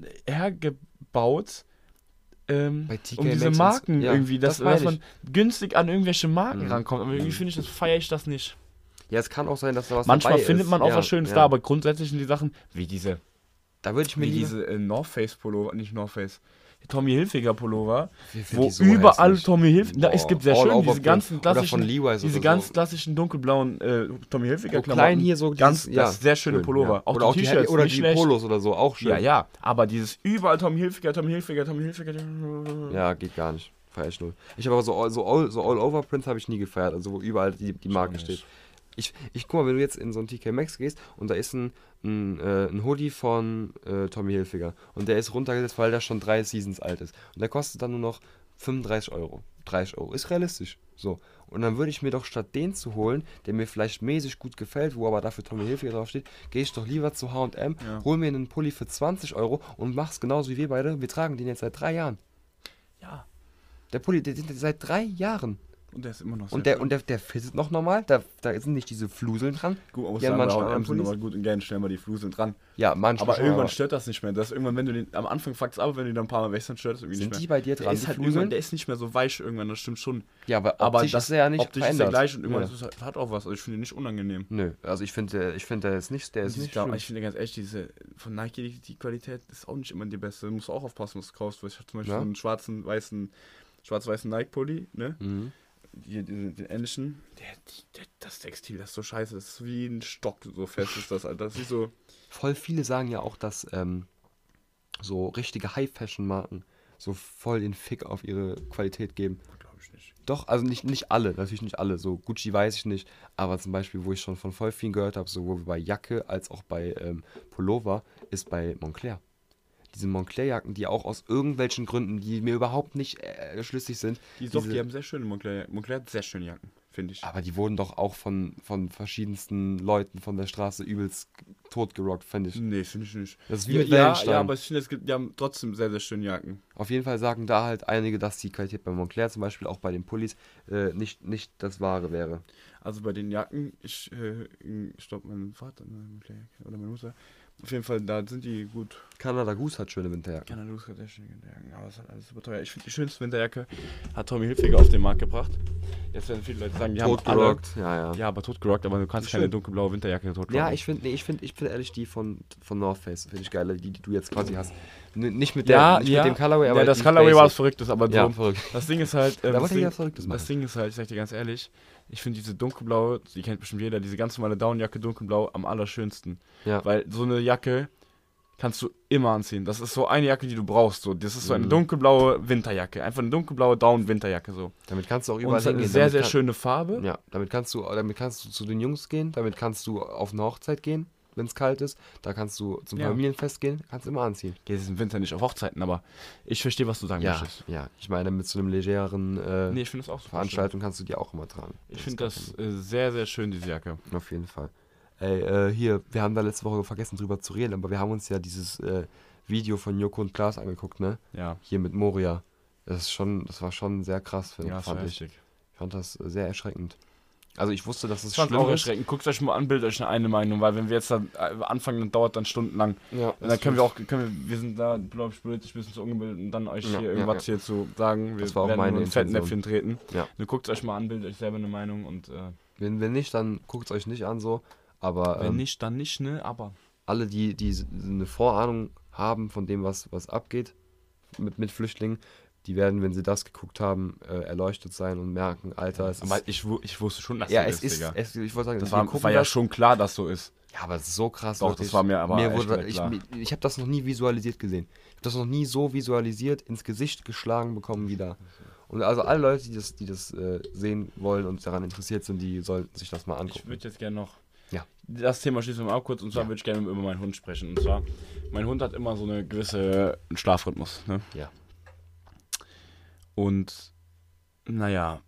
hergebaut, ähm, Bei T K um diese Maxx Marken und- ja, irgendwie, dass, das meine dass man günstig an irgendwelche Marken Mhm. rankommt. Aber irgendwie finde ich das, feiere ich das nicht. Ja, es kann auch sein, dass da was Manchmal dabei findet ist. man auch ja, was Schönes ja. da, aber grundsätzlich sind die Sachen, wie diese, Da würde ich mir wie lieber... diese äh, North Face Pullover, nicht North Face, Tommy Hilfiger Pullover, Ich find wo die so überall hässlich. Tommy Hilfiger, es Boah, gibt sehr all schön over diese print. ganzen Oder klassischen, von Levi's diese oder ganz so. klassischen dunkelblauen äh, Tommy Hilfiger So Klamotten. klein hier so ganz, dieses- ja, das ist sehr schöne schön, Pullover. ja. Auch oder die die, T-Shirts, oder nicht die schlecht. Polos oder so, auch schön. Ja, ja, aber dieses überall Tommy Hilfiger, Tommy Hilfiger, Tommy Hilfiger. Ja, geht gar nicht. Feier ich null. Ich habe aber so, all- so, all, so All-Over-Prints habe ich nie gefeiert, also wo überall die, die Marke nicht. steht. Ich, ich guck mal, wenn du jetzt in so ein T K Maxx gehst und da ist ein, ein, äh, ein Hoodie von äh, Tommy Hilfiger und der ist runtergesetzt, weil der schon drei Seasons alt ist. Und der kostet dann nur noch fünfunddreißig Euro. dreißig Euro. Ist realistisch. So. Und dann würde ich mir doch statt den zu holen, der mir vielleicht mäßig gut gefällt, wo aber dafür Tommy Hilfiger draufsteht, gehe ich doch lieber zu H und M, Ja. hol mir einen Pulli für zwanzig Euro und mach's genauso wie wir beide. Wir tragen den jetzt seit drei Jahren. Ja, Der Pulli, der ist seit drei Jahren. und der ist immer noch sehr Und der, schön. und der, der fittet noch normal. Da, da sind nicht diese Fluseln dran. Gut, man muss Ja, sagen, manche bei anderen H und M sind Pullis. immer gut und gerne stellen wir die Flusen dran. Ja, manchmal. Aber schon, irgendwann stört das nicht mehr. Das ist irgendwann, wenn du den, am Anfang fuckst ab, wenn du dann ein paar Mal wechseln, stört das irgendwie Sind nicht die mehr. bei dir Der dran, ist die halt Fluseln? irgendwann, der ist nicht mehr so weich irgendwann, das stimmt schon. Ja, aber Aber optisch das ist er ja nicht optisch ist verändert. der gleich und irgendwann Ja. ist es, hat auch was. Also ich finde den nicht unangenehm. Nö, also ich finde, ich finde, der ist nicht, der ist Diese nicht Kla- schlimm. ich finde ganz ehrlich, diese von Nike, die, die Qualität ist auch nicht immer die beste. Du musst auch aufpassen, was du kaufst. Weil ich habe zum Beispiel Ja? so einen schwarzen, weißen, schwarz-weißen Nike-Pulli, ne? Mhm. Hier, den, den englischen. Der, die, der, das Textil, das ist so scheiße. Das ist wie ein Stock, so fest ist das, Alter. Das ist so. Voll viele sagen ja auch, dass ähm, so richtige High-Fashion-Marken so voll den Fick auf ihre Qualität geben. Glaube ich nicht. Doch, also nicht, nicht alle, natürlich nicht alle. So Gucci weiß ich nicht, aber zum Beispiel, wo ich schon von voll vielen gehört habe, sowohl bei Jacke als auch bei ähm, Pullover, ist bei Moncler. Diese Moncler-Jacken, die auch aus irgendwelchen Gründen, die mir überhaupt nicht äh, schlüssig sind. Die, doch, diese- die haben sehr schöne Moncler. Moncler hat sehr schöne Jacken. finde ich. Aber die wurden doch auch von, von verschiedensten Leuten von der Straße übelst totgerockt, finde ich. Nee, finde ich nicht. Das ist wie Ja, mit ja, Wellenstein. ja, aber ich finde, es gibt, die haben trotzdem sehr, sehr schöne Jacken. Auf jeden Fall sagen da halt einige, dass die Qualität bei Moncler zum Beispiel auch bei den Pullis äh, nicht, nicht das Wahre wäre. Also bei den Jacken, ich, äh, ich glaube, mein Vater ne, oder meine Mutter, auf jeden Fall, da sind die gut. Canada Goose hat schöne Winterjacken. Canada Goose hat sehr schöne Winterjacken, aber es ist halt alles super teuer. Ich finde, die schönste Winterjacke hat Tommy Hilfiger auf den Markt gebracht. Jetzt werden viele Leute sagen, die haben alle... Totgerockt, ja, ja. Ja, aber totgerockt, aber du kannst Ist keine schön. dunkelblaue Winterjacke totgerockt. Ja, ich finde, nee, ich finde, ich finde ehrlich die von, von North Face, finde ich geiler, die, die du jetzt quasi hast. N nicht mit, der, ja, nicht ja. mit dem Colorway, aber ja, das die Colorway Basic. war was Verrücktes, aber Ja, so, verrückt. das Ding ist halt... Da Ähm, das, wollte ich Ding, was Verrücktes machen. das Ding ist halt, ich sag dir ganz ehrlich, ich finde diese dunkelblaue, die kennt bestimmt jeder, diese ganz normale Downjacke dunkelblau am allerschönsten. Ja. Weil so eine Jacke kannst du immer anziehen. Das ist so eine Jacke, die du brauchst. So. Das ist so eine Mhm. dunkelblaue Winterjacke. Einfach eine dunkelblaue Down-Winterjacke. So. Damit kannst du auch Und überall es hat eine hingehen. sehr, damit sehr kann, schöne Farbe. Ja, damit kannst du, damit kannst du zu den Jungs gehen, damit kannst du auf eine Hochzeit gehen, wenn es kalt ist. Da kannst du zum Ja. Familienfest gehen, kannst immer anziehen. Geht es im Winter nicht auf Hochzeiten, aber ich verstehe, was du sagen Ja, möchtest. ja. Ich meine, mit so einem legereren äh, Nee, ich finde das auch super Veranstaltung kannst du die auch immer tragen. schön. Ich finde ist das äh, sehr, sehr schön, diese Jacke. gar kein- Auf jeden Fall. Ey, äh, hier, wir haben da letzte Woche vergessen drüber zu reden, aber wir haben uns ja dieses äh, Video von Joko und Klaas angeguckt, ne? Ja, Hier mit Moria. Das ist schon, das war schon sehr krass, find, ja, das fand war ich. heftig. Ich fand das äh, sehr erschreckend. Also ich wusste, dass es Ich fand schlimm auch ist. erschreckend. Guckt euch mal an, bildet euch eine Meinung, weil wenn wir jetzt dann äh, anfangen, dann dauert dann stundenlang. Ja, Und dann können wir auch, können wir, wir sind da, glaube ich, politisch ein bisschen zu ungebildet, um dann euch Ja, hier ja, irgendwas ja. hier zu sagen. Wir Das war auch werden meine nur in Intention. Fettnäpfchen treten. Ja. Nur guckt euch mal an, bildet euch selber eine Meinung und äh, Wenn, wenn nicht, dann guckt es euch nicht an so. Aber wenn ähm, nicht, dann nicht, ne? Aber alle, die, die s- eine Vorahnung haben von dem, was, was abgeht mit, mit Flüchtlingen, die werden, wenn sie das geguckt haben, äh, erleuchtet sein und merken, Alter, es aber ist... ich, wu- ich wusste schon, dass Ja, das es ist, Digga. es, ich wollte sagen, Das wir war, gucken war ja das- schon klar, dass so ist. Ja, aber es ist so krass. Doch, wirklich. das war mir aber mir echt wurde, nicht ich, klar. ich habe das noch nie visualisiert gesehen. Ich habe das noch nie so visualisiert ins Gesicht geschlagen bekommen wie da. Und also alle Leute, die das, die das äh, sehen wollen und daran interessiert sind, die sollten sich das mal Ich angucken. würde jetzt gerne noch Ja. das Thema schließen wir mal ab kurz. Und zwar Ja. würde ich gerne über meinen Hund sprechen. Und zwar, mein Hund hat immer so eine gewisse Schlafrhythmus. Ne? Ja. Und naja,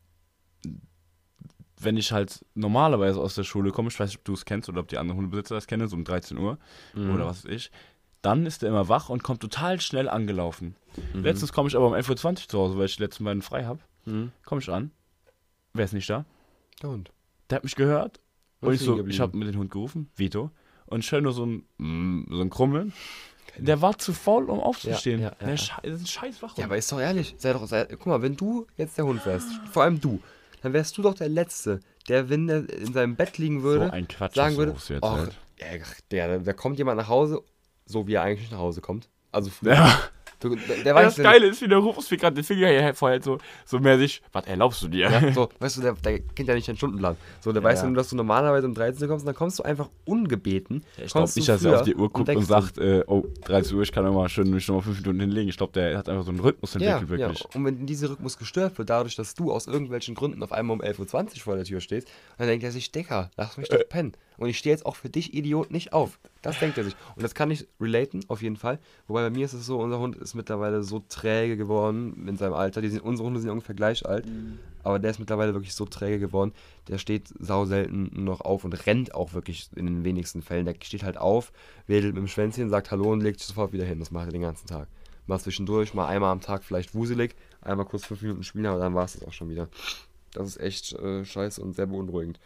wenn ich halt normalerweise aus der Schule komme, ich weiß nicht, ob du es kennst oder ob die anderen Hundebesitzer das kennen, so um dreizehn Uhr Mhm. oder was weiß ich, dann ist er immer wach und kommt total schnell angelaufen. Mhm. Letztens komme ich aber um elf Uhr zwanzig zu Hause, weil ich die letzten beiden frei habe. Mhm. Komme ich an, wer ist nicht da? Der Hund. Der hat mich gehört und ich liegen so, geblieben. ich habe mit dem Hund gerufen, Vito, und ich höre nur so ein, mm, so ein Krummeln. Der war zu faul, um aufzustehen. Ja, ja, ja, der ja. Sche das ist ein scheiß Wachhund. Ja, aber ist doch ehrlich. Sei doch, sei, guck mal, wenn du jetzt der Hund wärst, vor allem du, dann wärst du doch der Letzte, der, wenn er in seinem Bett liegen würde, so ein Quatsch, sagen was würde, du jetzt ach, halt. ja, der, da kommt jemand nach Hause, so wie er eigentlich nach Hause kommt. Also früher. Ja. Du, der, der Ja, weiß das ja Geile ist, wie der rufst mir gerade den Finger hierher vorhält, so, so mäßig, was erlaubst du dir? Ja, so, weißt du, der, der kennt ja nicht deinen Stundenplan. So, der Ja, weiß ja ja. nur, dass du normalerweise um dreizehn Uhr kommst und dann kommst du einfach ungebeten. Ja, ich glaube kommst du nicht, dass er früher auf die Uhr guckt und denkst sagt, äh, oh, dreizehn Uhr, ich kann immer schön mich nochmal fünf Minuten hinlegen. Ich glaube, der hat einfach so einen Rhythmus Ja, entwickelt, ja, wirklich. und wenn dieser Rhythmus gestört wird, dadurch, dass du aus irgendwelchen Gründen auf einmal um elf Uhr zwanzig vor der Tür stehst, dann denkt er sich, Dicker, lass mich doch pennen. Und ich stehe jetzt auch für dich, Idiot, nicht auf. Das denkt er sich. Und das kann ich relaten, auf jeden Fall. Wobei bei mir ist es so, unser Hund ist mittlerweile so träge geworden in seinem Alter. Die sind, unsere Hunde sind ungefähr gleich alt. Aber der ist mittlerweile wirklich so träge geworden. Der steht sau selten nur noch auf und rennt auch wirklich in den wenigsten Fällen. Der steht halt auf, wedelt mit dem Schwänzchen, sagt Hallo und legt sich sofort wieder hin. Das macht er den ganzen Tag. Mal zwischendurch, mal einmal am Tag vielleicht wuselig, einmal kurz fünf Minuten spielen, aber dann war es das auch schon wieder. Das ist echt äh, scheiße und sehr beunruhigend.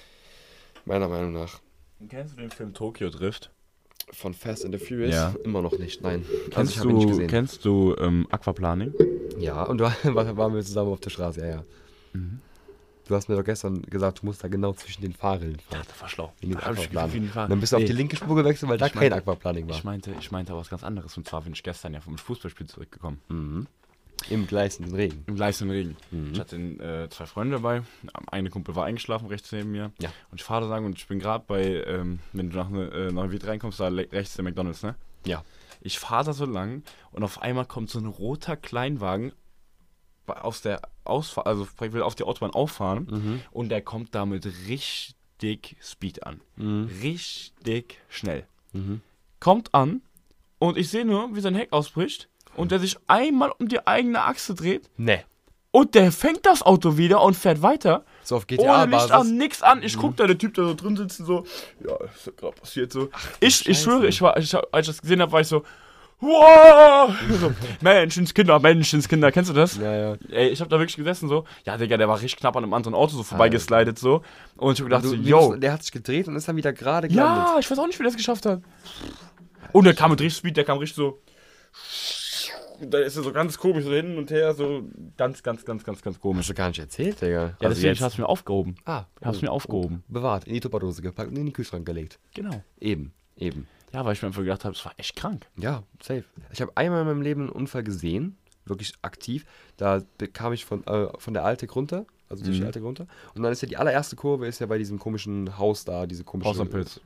Meiner Meinung nach. Kennst du den Film Tokyo Drift? Von Fast and the Furious? Ja. Immer noch nicht, nein. Also Kennst ich habe ihn nicht du, gesehen. kennst du ähm, Aquaplaning? Ja, und du waren wir zusammen auf der Straße, ja, ja. Mhm. Du hast mir doch gestern gesagt, du musst da genau zwischen den Fahrrillen fahren. das war schlau. In den Da hab ich Aquaplaning. auf jeden Fall. Und dann bist du Nee, auf die linke Spur gewechselt, weil da Ich kein meinte- Aquaplaning war. Ich meinte, ich meinte aber was ganz anderes. Und zwar bin ich gestern ja vom Fußballspiel zurückgekommen. Mhm. Im gleißenden Regen. Im gleichen Regen. Mhm. Ich hatte äh, zwei Freunde dabei. Eine Kumpel war eingeschlafen rechts neben mir. Ja. Und ich fahre da sagen, und ich bin gerade bei, ähm, wenn du nach, ne, äh, nach Wied reinkommst, da le- rechts der McDonalds, ne? Ja. Ich fahre da so lang und auf einmal kommt so ein roter Kleinwagen aus der Ausfahrt, also will auf die Autobahn auffahren Mhm. und der kommt damit richtig Speed an. Mhm. Richtig schnell. Mhm. Kommt an und ich sehe nur, wie sein Heck ausbricht und der sich einmal um die eigene Achse dreht Ne. und der fängt das Auto wieder und fährt weiter. So auf G T Ohne Licht A-Basis. an, nix an. Ich guck da, der Typ, der so drin sitzt, so, ja, ist ja gerade passiert so. Ach, ich, ich schwöre, ich war, ich, als ich das gesehen habe, war ich so, wow! So, Menschenskinder, Menschenskinder, kennst du das? Ja, ja. Ey, ich hab da wirklich gesessen so, ja, Digga, der war richtig knapp an einem anderen Auto so vorbeigeslidet so. Und ich hab gedacht Du, so, du yo. musst- der hat sich gedreht und ist dann wieder gerade gelandet. Ja, ich weiß auch nicht, wie der das geschafft hat. Und der kam mit richtig Speed, der kam richtig so. Da ist er so ganz komisch so hin und her, so ganz, ganz, ganz, ganz, ganz Hast komisch. du gar nicht erzählt, Digga. Ja, Also deswegen, jetzt- ich hab's mir aufgehoben. Ah, Ich hab's mir aufgehoben. Bewahrt, in die Tupperdose gepackt und in den Kühlschrank gelegt. Genau. Eben, eben. Ja, weil ich mir einfach gedacht habe, es war echt krank. Ja, safe. Ich habe einmal in meinem Leben einen Unfall gesehen, wirklich aktiv. Da kam ich von, äh, von der Altek runter, also durch die Mhm. Altek runter. Und dann ist ja die allererste Kurve ist ja bei diesem komischen Haus da, diese komische... Haus am Pilz.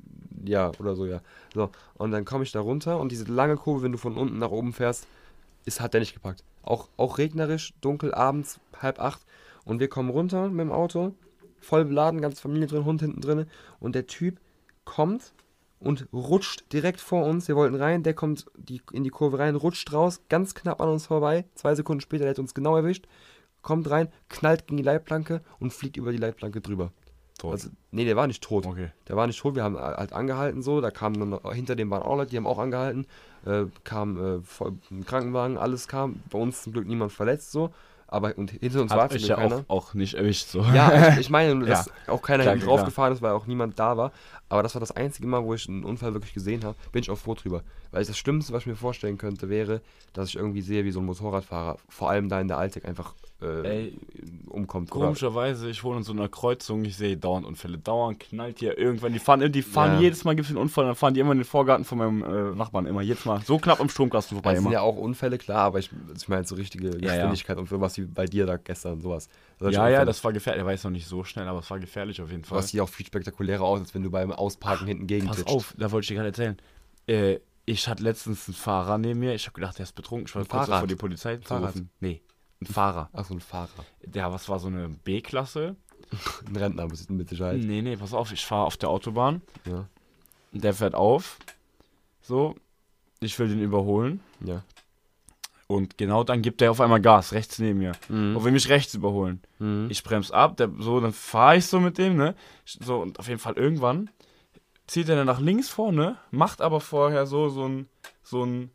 Ja, oder so, ja. So, und dann komme ich da runter und diese lange Kurve, wenn du von unten nach oben fährst, ist, hat der nicht gepackt. Auch, auch regnerisch, dunkel, abends, halb acht. Und wir kommen runter mit dem Auto, voll beladen, ganze Familie drin, Hund hinten drin. Und der Typ kommt und rutscht direkt vor uns. Wir wollten rein, der kommt die, in die Kurve rein, rutscht raus, ganz knapp an uns vorbei. Zwei Sekunden später, der hat uns genau erwischt. Kommt rein, knallt gegen die Leitplanke und fliegt über die Leitplanke drüber. Tot. Also, nee, der war nicht tot. Okay. Der war nicht tot, wir haben halt angehalten so, da kamen dann noch, hinter dem waren auch Leute, die haben auch angehalten, äh, kam äh, voll, ein Krankenwagen, alles kam, bei uns zum Glück niemand verletzt so, aber und hinter uns war Hat zum mich Glück ja keiner. auch, auch nicht erwischt so. Ja, ich, ich meine, dass Ja. auch keiner Klar, hinten klar. draufgefahren ist, weil auch niemand da war, aber das war das einzige Mal, wo ich einen Unfall wirklich gesehen habe, bin ich auch froh drüber, weil das Schlimmste, was ich mir vorstellen könnte, wäre, dass ich irgendwie sehe, wie so ein Motorradfahrer, vor allem da in der Alltag einfach äh, Ey, umkommt. Oder? Komischerweise, ich wohne in so einer Kreuzung, ich sehe dauernd Unfälle, dauernd knallt hier irgendwann, die fahren, die fahren Ja. jedes Mal, gibt es einen Unfall, dann fahren die immer in den Vorgarten von meinem äh, Nachbarn, immer, jedes Mal, so knapp am Stromkasten vorbei Das sind immer. ja auch Unfälle, klar, aber ich, ich meine so richtige Ja, ja. Geschwindigkeit und sowas wie bei dir da gestern, sowas. Solche Ja, ja, Unfälle. das war gefährlich, er war jetzt noch nicht so schnell, aber es war gefährlich auf jeden Fall. Was sieht auch viel spektakulärer aus, als wenn du beim Ausparken hinten gegen Pass auf, da wollte ich dir gerade erzählen. Äh, ich hatte letztens einen Fahrer neben mir, ich habe gedacht, der ist betrunken, ich war Ein kurz Fahrrad. davor, die Polizei zu Fahrrad. rufen. Nee, ein Fahrer. Ach, so ein Fahrer. Der, was war so eine B-Klasse? Ein Rentner mit Sicherheit. Nee, nee, pass auf, ich fahre auf der Autobahn, Ja, der fährt auf, so, ich will den überholen ja. und genau dann gibt der auf einmal Gas, rechts neben mir Mhm. und will mich rechts überholen. Mhm. Ich bremse ab, der, so, dann fahre ich so mit dem, ne, so und auf jeden Fall irgendwann zieht er dann nach links vorne, macht aber vorher so, so ein, so ein,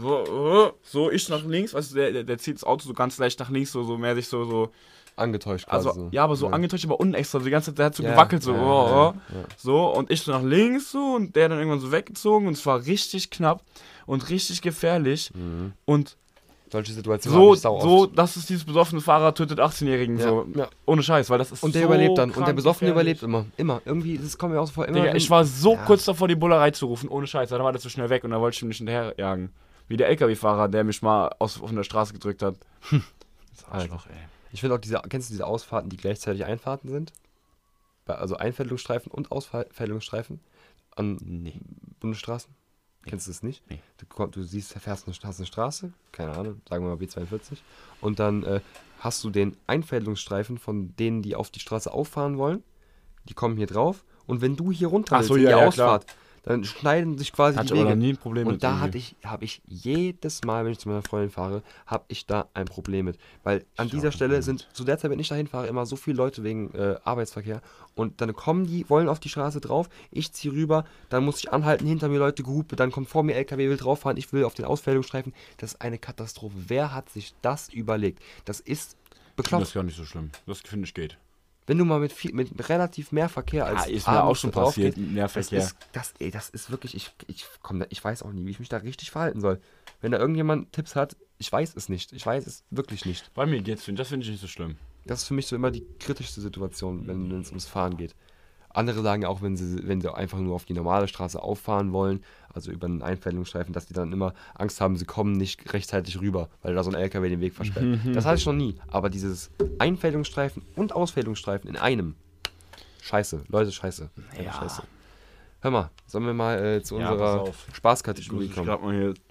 so, so ich nach links, weißt du, der, der, der zieht das Auto so ganz leicht nach links, so, so mehr sich so, so, Angetäuscht quasi. also, so. ja, aber so angetäuscht, aber unextra, so die ganze Zeit, der hat so Ja, gewackelt, so, ja, oh, ja, oh, ja. so, und ich so nach links, so, und der dann irgendwann so weggezogen, und es war richtig knapp und richtig gefährlich, Mhm. und Solche Situationen so, hab ich sau oft. so, das ist dieses besoffene Fahrer tötet achtzehnjährigen, Ja, so, ja. ohne Scheiß, weil das ist Und der so überlebt dann. Und der krank Besoffene gefährlich. überlebt immer. Immer. Irgendwie, das kommt mir auch so vor. Immer, Digga, wenn- ich war so Ja. kurz davor, die Bullerei zu rufen, ohne Scheiß, dann war der zu schnell weg und dann wollte ich ihm nicht hinterherjagen. Wie der L K W-Fahrer, der mich mal aus, von der Straße gedrückt hat. Das Arschloch, ey. Ich finde auch diese, kennst du diese Ausfahrten, die gleichzeitig Einfahrten sind? Bei- Also Einfädelungsstreifen und Ausfädelungsstreifen an Nee. Bundesstraßen? Kennst du das nicht? Nee. Du, komm- du siehst, fährst eine, hast eine Straße, keine Ahnung, sagen wir mal B zweiundvierzig, und dann äh, hast du den Einfädelungsstreifen von denen, die auf die Straße auffahren wollen, die kommen hier drauf, und wenn du hier runter Ach willst so, in ja, die ja, Ausfahrt, dann schneiden sich quasi Hatte die ich aber noch Wege. nie ein Problem mit. Und da irgendwie. hatte ich, habe ich jedes Mal, wenn ich zu meiner Freundin fahre, habe ich da ein Problem mit. Weil an Ich dieser auch Stelle ein Problem sind zu der Zeit, wenn ich dahin fahre, immer so viele Leute wegen äh, Arbeitsverkehr. Und dann kommen die, wollen auf die Straße drauf, ich ziehe rüber, dann muss ich anhalten, hinter mir Leute gehupe, dann kommt vor mir L K W, will drauf fahren, ich will auf den Ausfällungsstreifen. Das ist eine Katastrophe. Wer hat sich das überlegt? Das ist Ich finde bekloppt. das gar nicht so schlimm. Das finde ich geht. Wenn du mal mit, viel, mit relativ mehr Verkehr als Ja, ist mir auch abends schon da drauf passiert, gehst, mehr das Verkehr. ist, das, ey, das ist wirklich, ich, ich, komm, da- ich weiß auch nie, wie ich mich da richtig verhalten soll. Wenn da irgendjemand Tipps hat, ich weiß es nicht. Ich weiß es wirklich nicht. Bei mir geht's, das finde ich nicht so schlimm. Das ist für mich so immer die kritischste Situation, wenn wenn es ums Fahren geht. Andere sagen ja auch, wenn sie, wenn sie einfach nur auf die normale Straße auffahren wollen, also über einen Einfädelungsstreifen, dass die dann immer Angst haben, sie kommen nicht rechtzeitig rüber, weil da so ein L K W den Weg versperrt. Das hatte ich noch nie. Aber dieses Einfädelungsstreifen und Ausfädelungsstreifen in einem, scheiße, Leute, scheiße. Ja. Scheiße. Hör mal, sollen wir mal äh, zu Ja, pass unserer auf. Ich Spaßkategorie muss mich kommen? gerade mal hier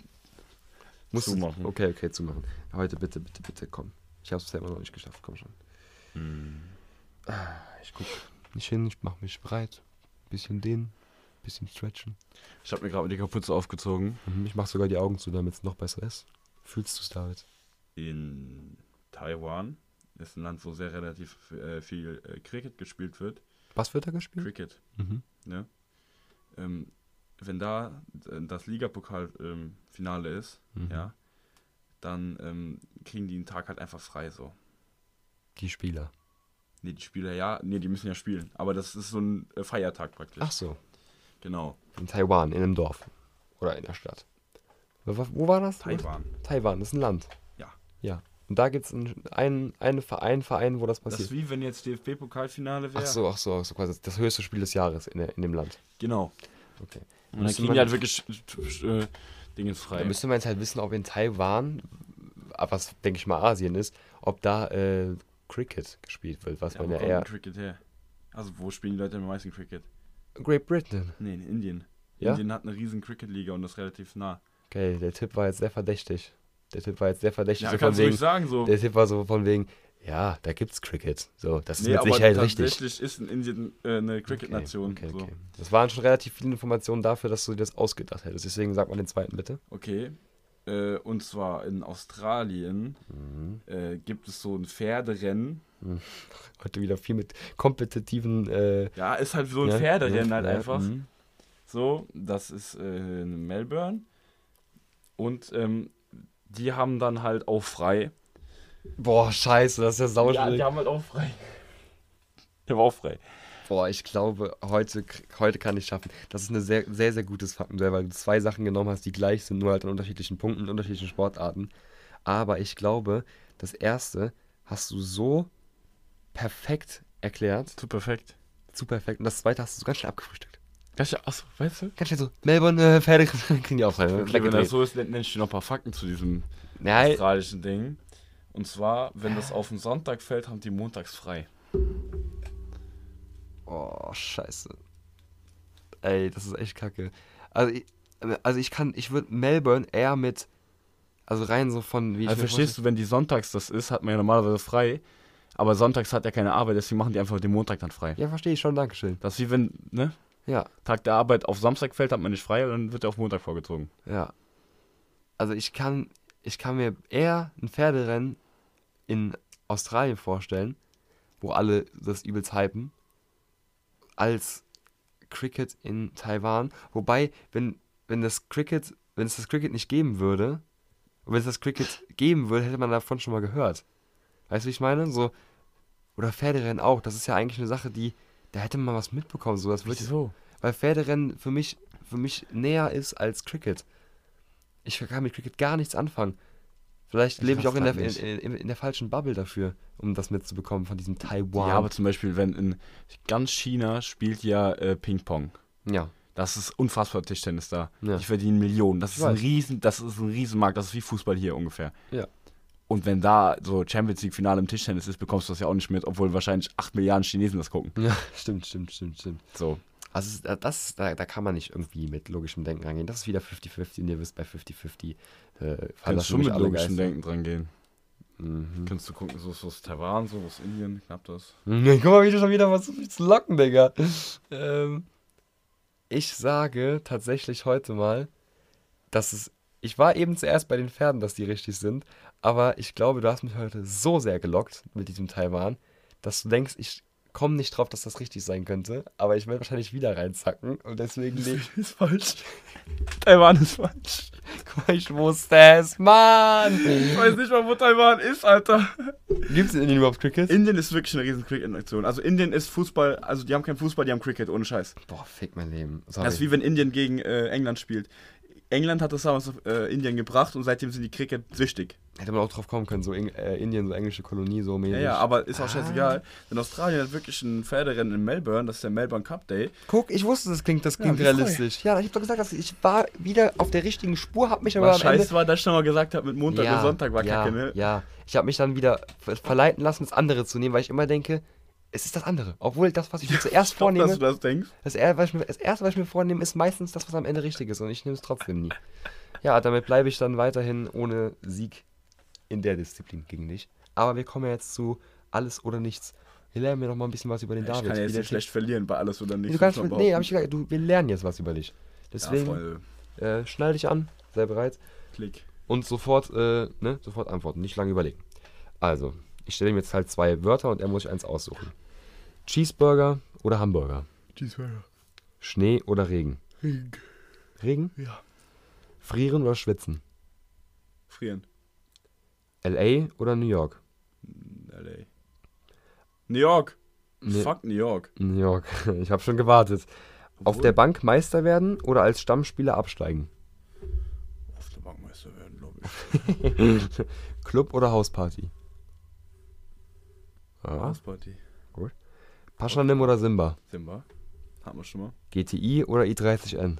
Musst du- zumachen. Okay, okay, zumachen. Heute bitte, bitte, bitte, komm. Ich habe es selber noch nicht geschafft, komm schon. Hm. Ah, Ich guck nicht hin, ich mach mich bereit. Bisschen dehnen, bisschen stretchen. Ich habe mir gerade die Kapuze aufgezogen. Mhm, Ich mach sogar die Augen zu, damit es noch besser ist. Fühlst du es, David? In Taiwan ist ein Land, wo sehr relativ äh, viel äh, Cricket gespielt wird. Was wird da gespielt? Cricket, Mhm. ne? Ähm, wenn da äh, das Ligapokal-Finale ähm, ist, Mhm. ja, dann ähm, kriegen die einen Tag halt einfach frei, so. Die Spieler. Ne, die Spieler, ja, ne, die müssen ja spielen. Aber das ist so ein äh, Feiertag praktisch. Ach so. Genau. In Taiwan, in einem Dorf. Oder in der Stadt. Wo, wo war das? Taiwan. Taiwan, das ist ein Land. Ja. Ja. Und da gibt es einen, einen, einen Verein, Verein, wo das Das passiert. ist wie wenn jetzt D F B-Pokalfinale wäre. Ach so, ach so, ach so, quasi das höchste Spiel des Jahres in, der, in dem Land. Genau. Okay. Und dann Müsste kriegen man- die halt wirklich äh, Dinge Da frei. müsste man jetzt halt wissen, ob in Taiwan, was denke ich mal Asien ist, ob da äh, Cricket gespielt wird, was Ja, man wo ja kommt eher... denn Cricket her? Also wo spielen die Leute am meisten Cricket? Great Britain. Nee, in Indien. Ja? Indien hat eine riesen Cricket-Liga und das ist relativ nah. Okay, der Tipp war jetzt sehr verdächtig. Der Tipp war jetzt sehr verdächtig. Ja, so von kannst du wegen, ruhig sagen so. der Tipp war so von wegen, ja, da gibt's Cricket. So, das ist Nee, mit aber Sicherheit richtig. tatsächlich ist in Indien äh, eine Cricket-Nation. Okay, okay, so. okay. Das waren schon relativ viele Informationen dafür, dass du dir das ausgedacht hättest. Deswegen sag mal den zweiten bitte. Okay. Äh, und zwar in Australien Mhm. äh, gibt es so ein Pferderennen. Heute wieder viel mit kompetitiven. Äh, Ja, ist halt so ein ja, Pferderennen ja, halt ja, einfach. mhm. So, das ist äh, in Melbourne. Und ähm, die haben dann halt auch frei. Boah, scheiße, das ist ja sauschwierig. haben halt auch frei. Der war auch frei. Boah, ich glaube, heute, heute kann ich schaffen. Das ist ein sehr, sehr, sehr gutes Faktenduell, weil du zwei Sachen genommen hast, die gleich sind, nur halt an unterschiedlichen Punkten, in unterschiedlichen Sportarten. Aber ich glaube, das erste hast du so perfekt erklärt, Zu perfekt. zu perfekt. Und das zweite hast du so ganz schnell abgefrühstückt. Kannst du, achso, weißt du? Ganz schnell so, Melbourne, äh, fertig, kriegen die auch rein. Okay, wenn das so ist, nenne ich dir noch ein paar Fakten zu diesem Nein, australischen Ding. Und zwar, wenn das auf den Sonntag fällt, haben die montags frei. oh, scheiße. Ey, das ist echt kacke. Also ich, also ich kann, ich würde Melbourne eher mit, also rein so von, wie ich Also mir verstehst du, wenn die sonntags das ist, hat man ja normalerweise frei. Aber sonntags hat ja keine Arbeit, deswegen machen die einfach den Montag dann frei. Ja, verstehe ich schon, Dankeschön. Das ist wie wenn, ne? Ja, Tag der Arbeit auf Samstag fällt, hat man nicht frei und dann wird er auf Montag vorgezogen. ja. Also ich kann, ich kann mir eher ein Pferderennen in Australien vorstellen, wo alle das übelst hypen, als Cricket in Taiwan. Wobei, wenn, wenn das Cricket, wenn es das Cricket nicht geben würde, und wenn es das Cricket geben würde, hätte man davon schon mal gehört. Weißt du, wie ich meine? So, oder Pferderennen auch. Das ist ja eigentlich eine Sache, die, da hätte man was mitbekommen. So, das wirklich, Wieso? weil Pferderennen für mich, für mich näher ist als Cricket. Ich kann mit Cricket gar nichts anfangen. Vielleicht Ich lebe ich auch in der, raff's in, halt in, in der falschen Bubble dafür, um das mitzubekommen von diesem Taiwan. Ja, aber zum Beispiel, wenn in ganz China spielt ja äh, Ping-Pong. ja. Das ist unfassbar Tischtennis da. Ja. Die verdienen Millionen. Das Ich ist ein weiß. riesen, das ist ein Riesenmarkt. Das ist wie Fußball hier ungefähr. Ja. Und wenn da so Champions League Finale im Tischtennis ist, bekommst du das ja auch nicht mit, obwohl wahrscheinlich acht Milliarden Chinesen das gucken. Ja, stimmt, stimmt, stimmt, stimmt. So. Also es ist- das, da, da kann man nicht irgendwie mit logischem Denken rangehen. Das ist wieder fünfzig fünfzig und ihr wisst, bei fünfzig fünfzig äh, Kannst verlassen schon mich mit alle logischem Geister. Denken dran gehen. Mhm. Kannst du gucken, so, so ist Taiwan, so ist Indien, knapp das. Guck mal, wie du schon wieder versuchst, mich zu locken, Digga. ähm, ich sage tatsächlich heute mal, dass es. Ich war eben zuerst bei den Pferden, dass die richtig sind, aber ich glaube, du hast mich heute so sehr gelockt mit diesem Taiwan, dass du denkst, ich komme nicht drauf, dass das richtig sein könnte, aber ich werde wahrscheinlich wieder reinzacken und deswegen leg- ist falsch. Taiwan ist falsch. Guck mal, ich wusste es, Mann! Ich weiß nicht mal, wo Taiwan ist, Alter. Gibt es in Indien überhaupt Cricket? Indien ist wirklich eine riesen Cricket-Nation. Also Indien ist Fußball, also die haben keinen Fußball, die haben Cricket, ohne Scheiß. Boah, fick mein Leben. Sorry. Das ist wie wenn Indien gegen äh, England spielt. England hat das damals auf äh, Indien gebracht und seitdem sind die Cricket süchtig. Hätte man auch drauf kommen können, so Eng äh, Indien, so englische Kolonie, so mäßig. Ja, ja, aber ist auch Ah. scheißegal. Denn Australien hat wirklich ein Pferderennen in Melbourne, das ist der Melbourne Cup Day. Guck, ich wusste, das klingt, das klingt wie realistisch. Ja, ich hab doch gesagt, dass ich war wieder auf der richtigen Spur, hab mich aber Was am Ende... scheiße war, dass ich noch mal gesagt habe, mit Montag ja, und Sonntag war ja, kacke, ne? Ja, ich habe mich dann wieder ver- verleiten lassen, das andere zu nehmen, weil ich immer denke, es ist das andere. Obwohl das, was ich mir zuerst Ich glaub, vornehme, dass du das denkst. das, er- was ich mir, das erste, was ich mir vornehme, ist meistens das, was am Ende richtig ist und ich nehme es trotzdem nie. Ja, damit bleibe ich dann weiterhin ohne Sieg in der Disziplin gegen dich. Aber wir kommen ja jetzt zu alles oder nichts. Wir lernen mir noch mal ein bisschen was über den Ich David. kann ja Wie jetzt der nicht schlecht verlieren bei alles oder Typ- nichts. Du kannst, muss man nee, hab ich behaupten. gesagt, du, wir lernen jetzt was über dich. Ja, Deswegen Freunde, äh, schnall dich an, sei bereit Klick. und sofort, äh, ne, sofort antworten, nicht lange überlegen. Also, Ich stelle ihm jetzt halt zwei Wörter und er muss sich eins aussuchen. Cheeseburger oder Hamburger? Cheeseburger. Schnee oder Regen? Regen. Regen? Ja. Frieren oder schwitzen? Frieren. L A oder New York? L A. New York. Nee. Fuck New York. New York. Ich habe schon gewartet. Auf Obwohl- der Bank Meister werden oder als Stammspieler absteigen? Auf der Bankmeister werden, glaube ich. Club oder Hausparty? Ja. Hausparty. Paschanim oder Simba? Simba. Hatten wir schon mal. G T I oder i dreißig N?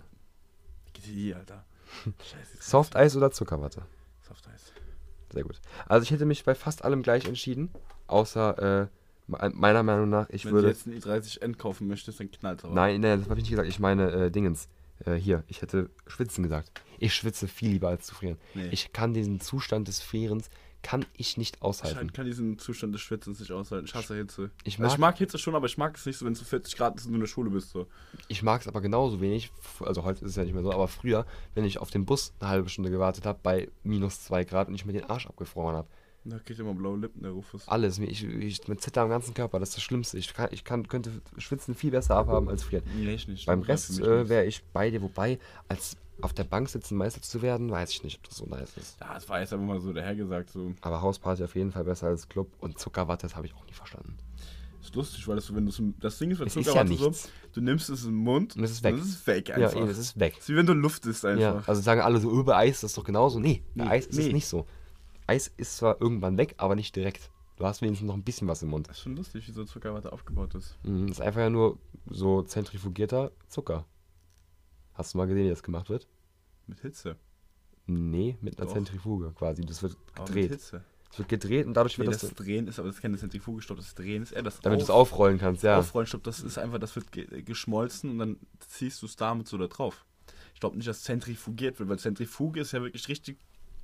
G T I, Alter. Scheiße. Softeis oder Zuckerwatte? Softeis. Sehr gut. Also ich hätte mich bei fast allem gleich entschieden, außer äh, me- meiner Meinung nach, ich Wenn würde... du jetzt einen i dreißig N kaufen möchtest, dann knallt aber. Nein, nein, das habe ich nicht gesagt. Ich meine äh, Dingens. Äh, hier, ich hätte schwitzen gesagt. Ich schwitze viel lieber als zu frieren. Nee. Ich kann diesen Zustand des Frierens, kann ich nicht Ich aushalten. halt kann diesen Zustand des Schwitzens nicht aushalten. Ich hasse Hitze. Ich Also mag, ich mag Hitze schon, aber ich mag es nicht so, wenn es so vierzig Grad ist und du in der Schule bist. So. ich mag es aber genauso wenig, f- also heute ist es ja nicht mehr so, aber früher, wenn ich auf den Bus eine halbe Stunde gewartet habe bei minus zwei Grad und ich mir den Arsch abgefroren habe. Da kriegt immer blaue Lippen, der Rufus. Alles, mir- ich, ich mit Zitter am ganzen Körper, das ist das Schlimmste. Ich, kann, ich kann, könnte Schwitzen viel besser abhaben als frieren. Nee, ich nicht. Beim Das Rest für mich äh, nichts. wäre ich bei dir, wobei, als auf der Bank sitzen Meister zu werden, weiß ich nicht, ob das so nice ist. Ja, das war jetzt einfach mal so dahergesagt. So. Aber Hausparty auf jeden Fall besser als Club und Zuckerwatte, das habe ich auch nie verstanden. Ist lustig, weil das, so, wenn du das Ding ist bei Es ist ja Zuckerwatte so, nichts. du nimmst es im Mund Und es ist weg. und es ist weg Ja, einfach. eben, es ist weg. Es ist wie wenn du Luft isst einfach. Ja, also sagen alle so, über Eis ist doch genauso. Nee, bei Nee, Eis ist nee. es nicht so. Eis ist zwar irgendwann weg, aber nicht direkt. Du hast wenigstens noch ein bisschen was im Mund. Das ist schon lustig, wie so Zuckerwatte aufgebaut ist. Mhm, ist einfach ja nur so zentrifugierter Zucker. Hast du mal gesehen, wie das gemacht wird? Mit Hitze. Nee, mit einer Doch. Zentrifuge quasi. Das wird Aber mit gedreht. Hitze. Es wird gedreht und dadurch Nee, wird das, das, Drehen ist, aber das ist keine Zentrifuge, ich glaube, das Drehen ist eher das damit du es Auf- aufrollen kannst, ja. Aufrollen. Ich glaube, das ist einfach, das wird ge geschmolzen und dann ziehst du es damit so da drauf. Ich glaube nicht, dass zentrifugiert wird, weil Zentrifuge ist ja wirklich richtig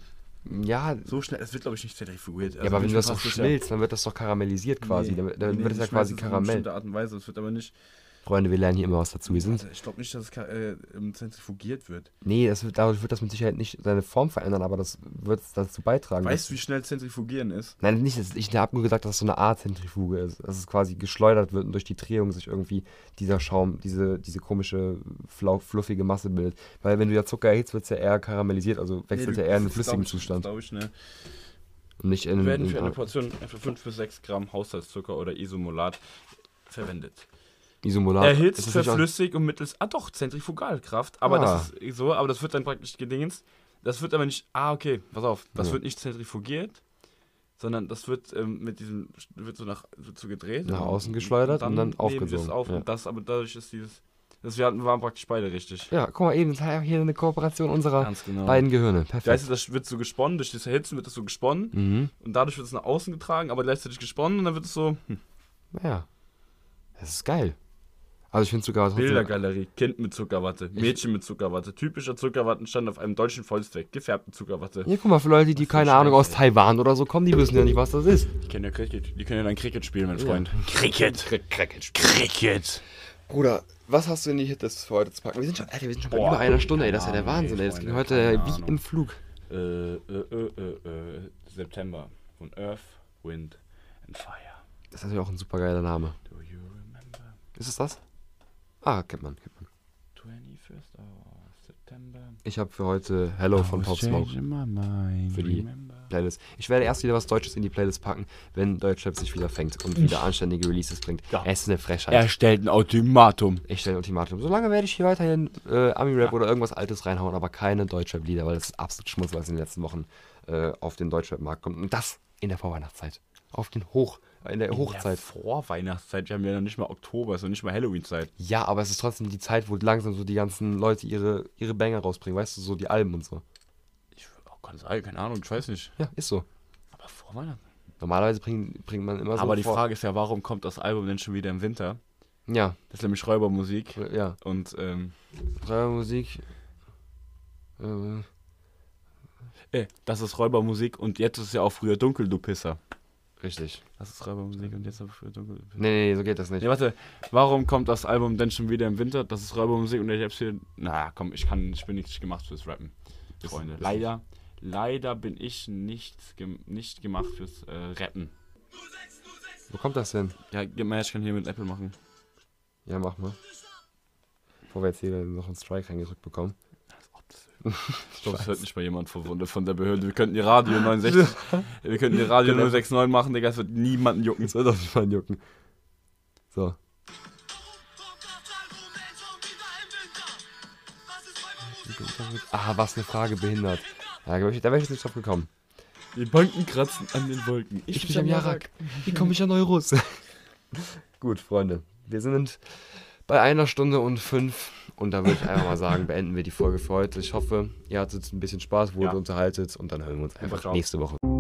Ja, so schnell. Es wird, glaube ich, nicht zentrifugiert. ja, aber wenn du das so schmilzt, dann wird das doch karamellisiert quasi. dann dann wird es ja quasi Karamell. bestimmte Art und Weise. Es wird aber nicht. Freunde, wir lernen hier immer was dazu. Wir sind, Also ich glaube nicht, dass es ka- äh, ähm, zentrifugiert wird. nee, das wird, dadurch wird das mit Sicherheit nicht seine Form verändern, aber das wird dazu beitragen. Weißt dass- du, wie schnell Zentrifugieren ist? Nein, nicht, das- ich habe nur gesagt, dass es so eine Art Zentrifuge ist. Dass es quasi geschleudert wird und durch die Drehung sich irgendwie dieser Schaum, diese, diese komische, flau, fluffige Masse bildet. Weil wenn du ja Zucker erhitzt, wird es ja eher karamellisiert, also wechselt Nee, er eher in einen das glaub flüssigen ich- Zustand. Das glaube ich, ne? Und nicht in, Werden in, für eine in Portion etwa fünf bis sechs Gramm Haushaltszucker oder Isomolat verwendet. Isomolat. Ist Erhitzt, das nicht auch- verflüssigt und mittels, ah doch, Zentrifugalkraft, aber Ah. das ist so, aber das wird dann praktisch gedingens. Das wird aber nicht, ah okay, pass auf, das Ja. wird nicht zentrifugiert, sondern das wird ähm, mit diesem, wird so nach, wird so gedreht. Nach und- außen geschleudert und dann nehmen wir aufgesogen, das auf ja. und das, aber dadurch ist dieses, das wir hatten, waren praktisch beide richtig. Ja, guck mal, eben, das ist ja hier eine Kooperation unserer Ganz genau. beiden Gehirne. Das heißt, Perfekt. das wird so gesponnen, durch das Erhitzen wird das so gesponnen Mhm. und dadurch wird es nach außen getragen, aber gleichzeitig gesponnen und dann wird es so, hm, Ja. Das ist geil. Also ich finde sogar trotzdem- Bildergalerie, Kind mit Zuckerwatte, Mädchen mit Zuckerwatte, typischer Zuckerwattenstand auf einem deutschen Volksfest, gefärbte Zuckerwatte. Ja, guck mal, für Leute, die Was für keine ein Ahnung aus Scheiß, Taiwan oder so kommen, die wissen ja nicht, was das ist. Die können ja Cricket, die können ja dann Cricket spielen, mein Ja. Freund. Cricket. Cricket. Cricket. Bruder, was hast du in die Hitlist für heute zu packen? Wir sind schon, Alter, wir sind schon bei Boah, über einer Stunde, ey, das ist ja keine der Wahnsinn, Ahnung, ey. Das ging Freunde, heute keine wie Ahnung. im Flug. Äh, äh, äh, äh, äh, September von Earth, Wind and Fire. Das ist natürlich auch ein super geiler Name. Do you remember? Ist es das? Ah, kennt man, kennt man. twenty-first of September. Ich habe für heute Hello von Pop Smoke für die Playlist. Ich werde erst wieder was Deutsches in die Playlist packen, wenn Deutschrap sich wieder fängt und wieder anständige Releases bringt. Ja. Es ist eine Frechheit. Er stellt ein Ultimatum. Ich stelle ein Ultimatum. Solange werde ich hier weiterhin äh, Ami-Rap oder irgendwas Altes reinhauen, aber keine Deutschrap-Lieder, weil das ist absolut Schmutz, was in den letzten Wochen äh, auf den Deutschrap-Markt kommt. Und das in der Vorweihnachtszeit. Auf den Hoch, äh, in der Hochzeit. Vor Weihnachtszeit, wir haben ja noch nicht mal Oktober, ist noch nicht mal Halloween-Zeit. Ja, aber es ist trotzdem die Zeit, wo langsam so die ganzen Leute ihre, ihre Banger rausbringen, weißt du, so die Alben und so. Ich oh, kann sein, keine Ahnung, ich weiß nicht. Ja, ist so. Aber vor Weihnachten. Normalerweise bringt, bringt man immer so Aber die vor- Frage ist ja, warum kommt das Album denn schon wieder im Winter? Ja, Das ist nämlich Räubermusik. ja. Und, ähm, Musik. Äh, äh, das ist Räubermusik und jetzt ist es ja auch früher dunkel, du Pisser. richtig. Das ist Räubermusik und jetzt ist es früher dunkel, du Pisser. Nee, nee, so geht das nicht. Nee, warte, warum kommt das Album denn schon wieder im Winter? Das ist Räubermusik und ich hab's hier. Na komm, ich kann, ich bin nicht gemacht fürs Rappen, Freunde. Leider, leider bin ich nicht, gem nicht gemacht fürs äh, Rappen. Wo kommt das denn? Ja, gib mal her, ich kann hier mit Apple machen. Ja, mach mal. Bevor wir jetzt hier noch einen Strike reingedrückt bekommen. Ich glaube, das hört nicht mal jemand von, von der Behörde. Wir könnten die Radio neunundsechzig, wir könnten die Radio null sechs neun machen, Digga, es wird niemanden jucken. Es wird doch niemanden jucken. So. Ah, was eine Frage, behindert. Ja, glaub ich, da wäre ich jetzt nicht drauf gekommen. Die Banken kratzen an den Wolken. Ich, ich bin am Jarak. Wie komme ich an Euros? Gut, Freunde. Wir sind bei einer Stunde und fünf. Und da würde ich einfach mal sagen, beenden wir die Folge für heute. Ich hoffe, ihr hattet ein bisschen Spaß, wurde ja. unterhaltet. Und dann hören wir uns einfach Ciao. nächste Woche.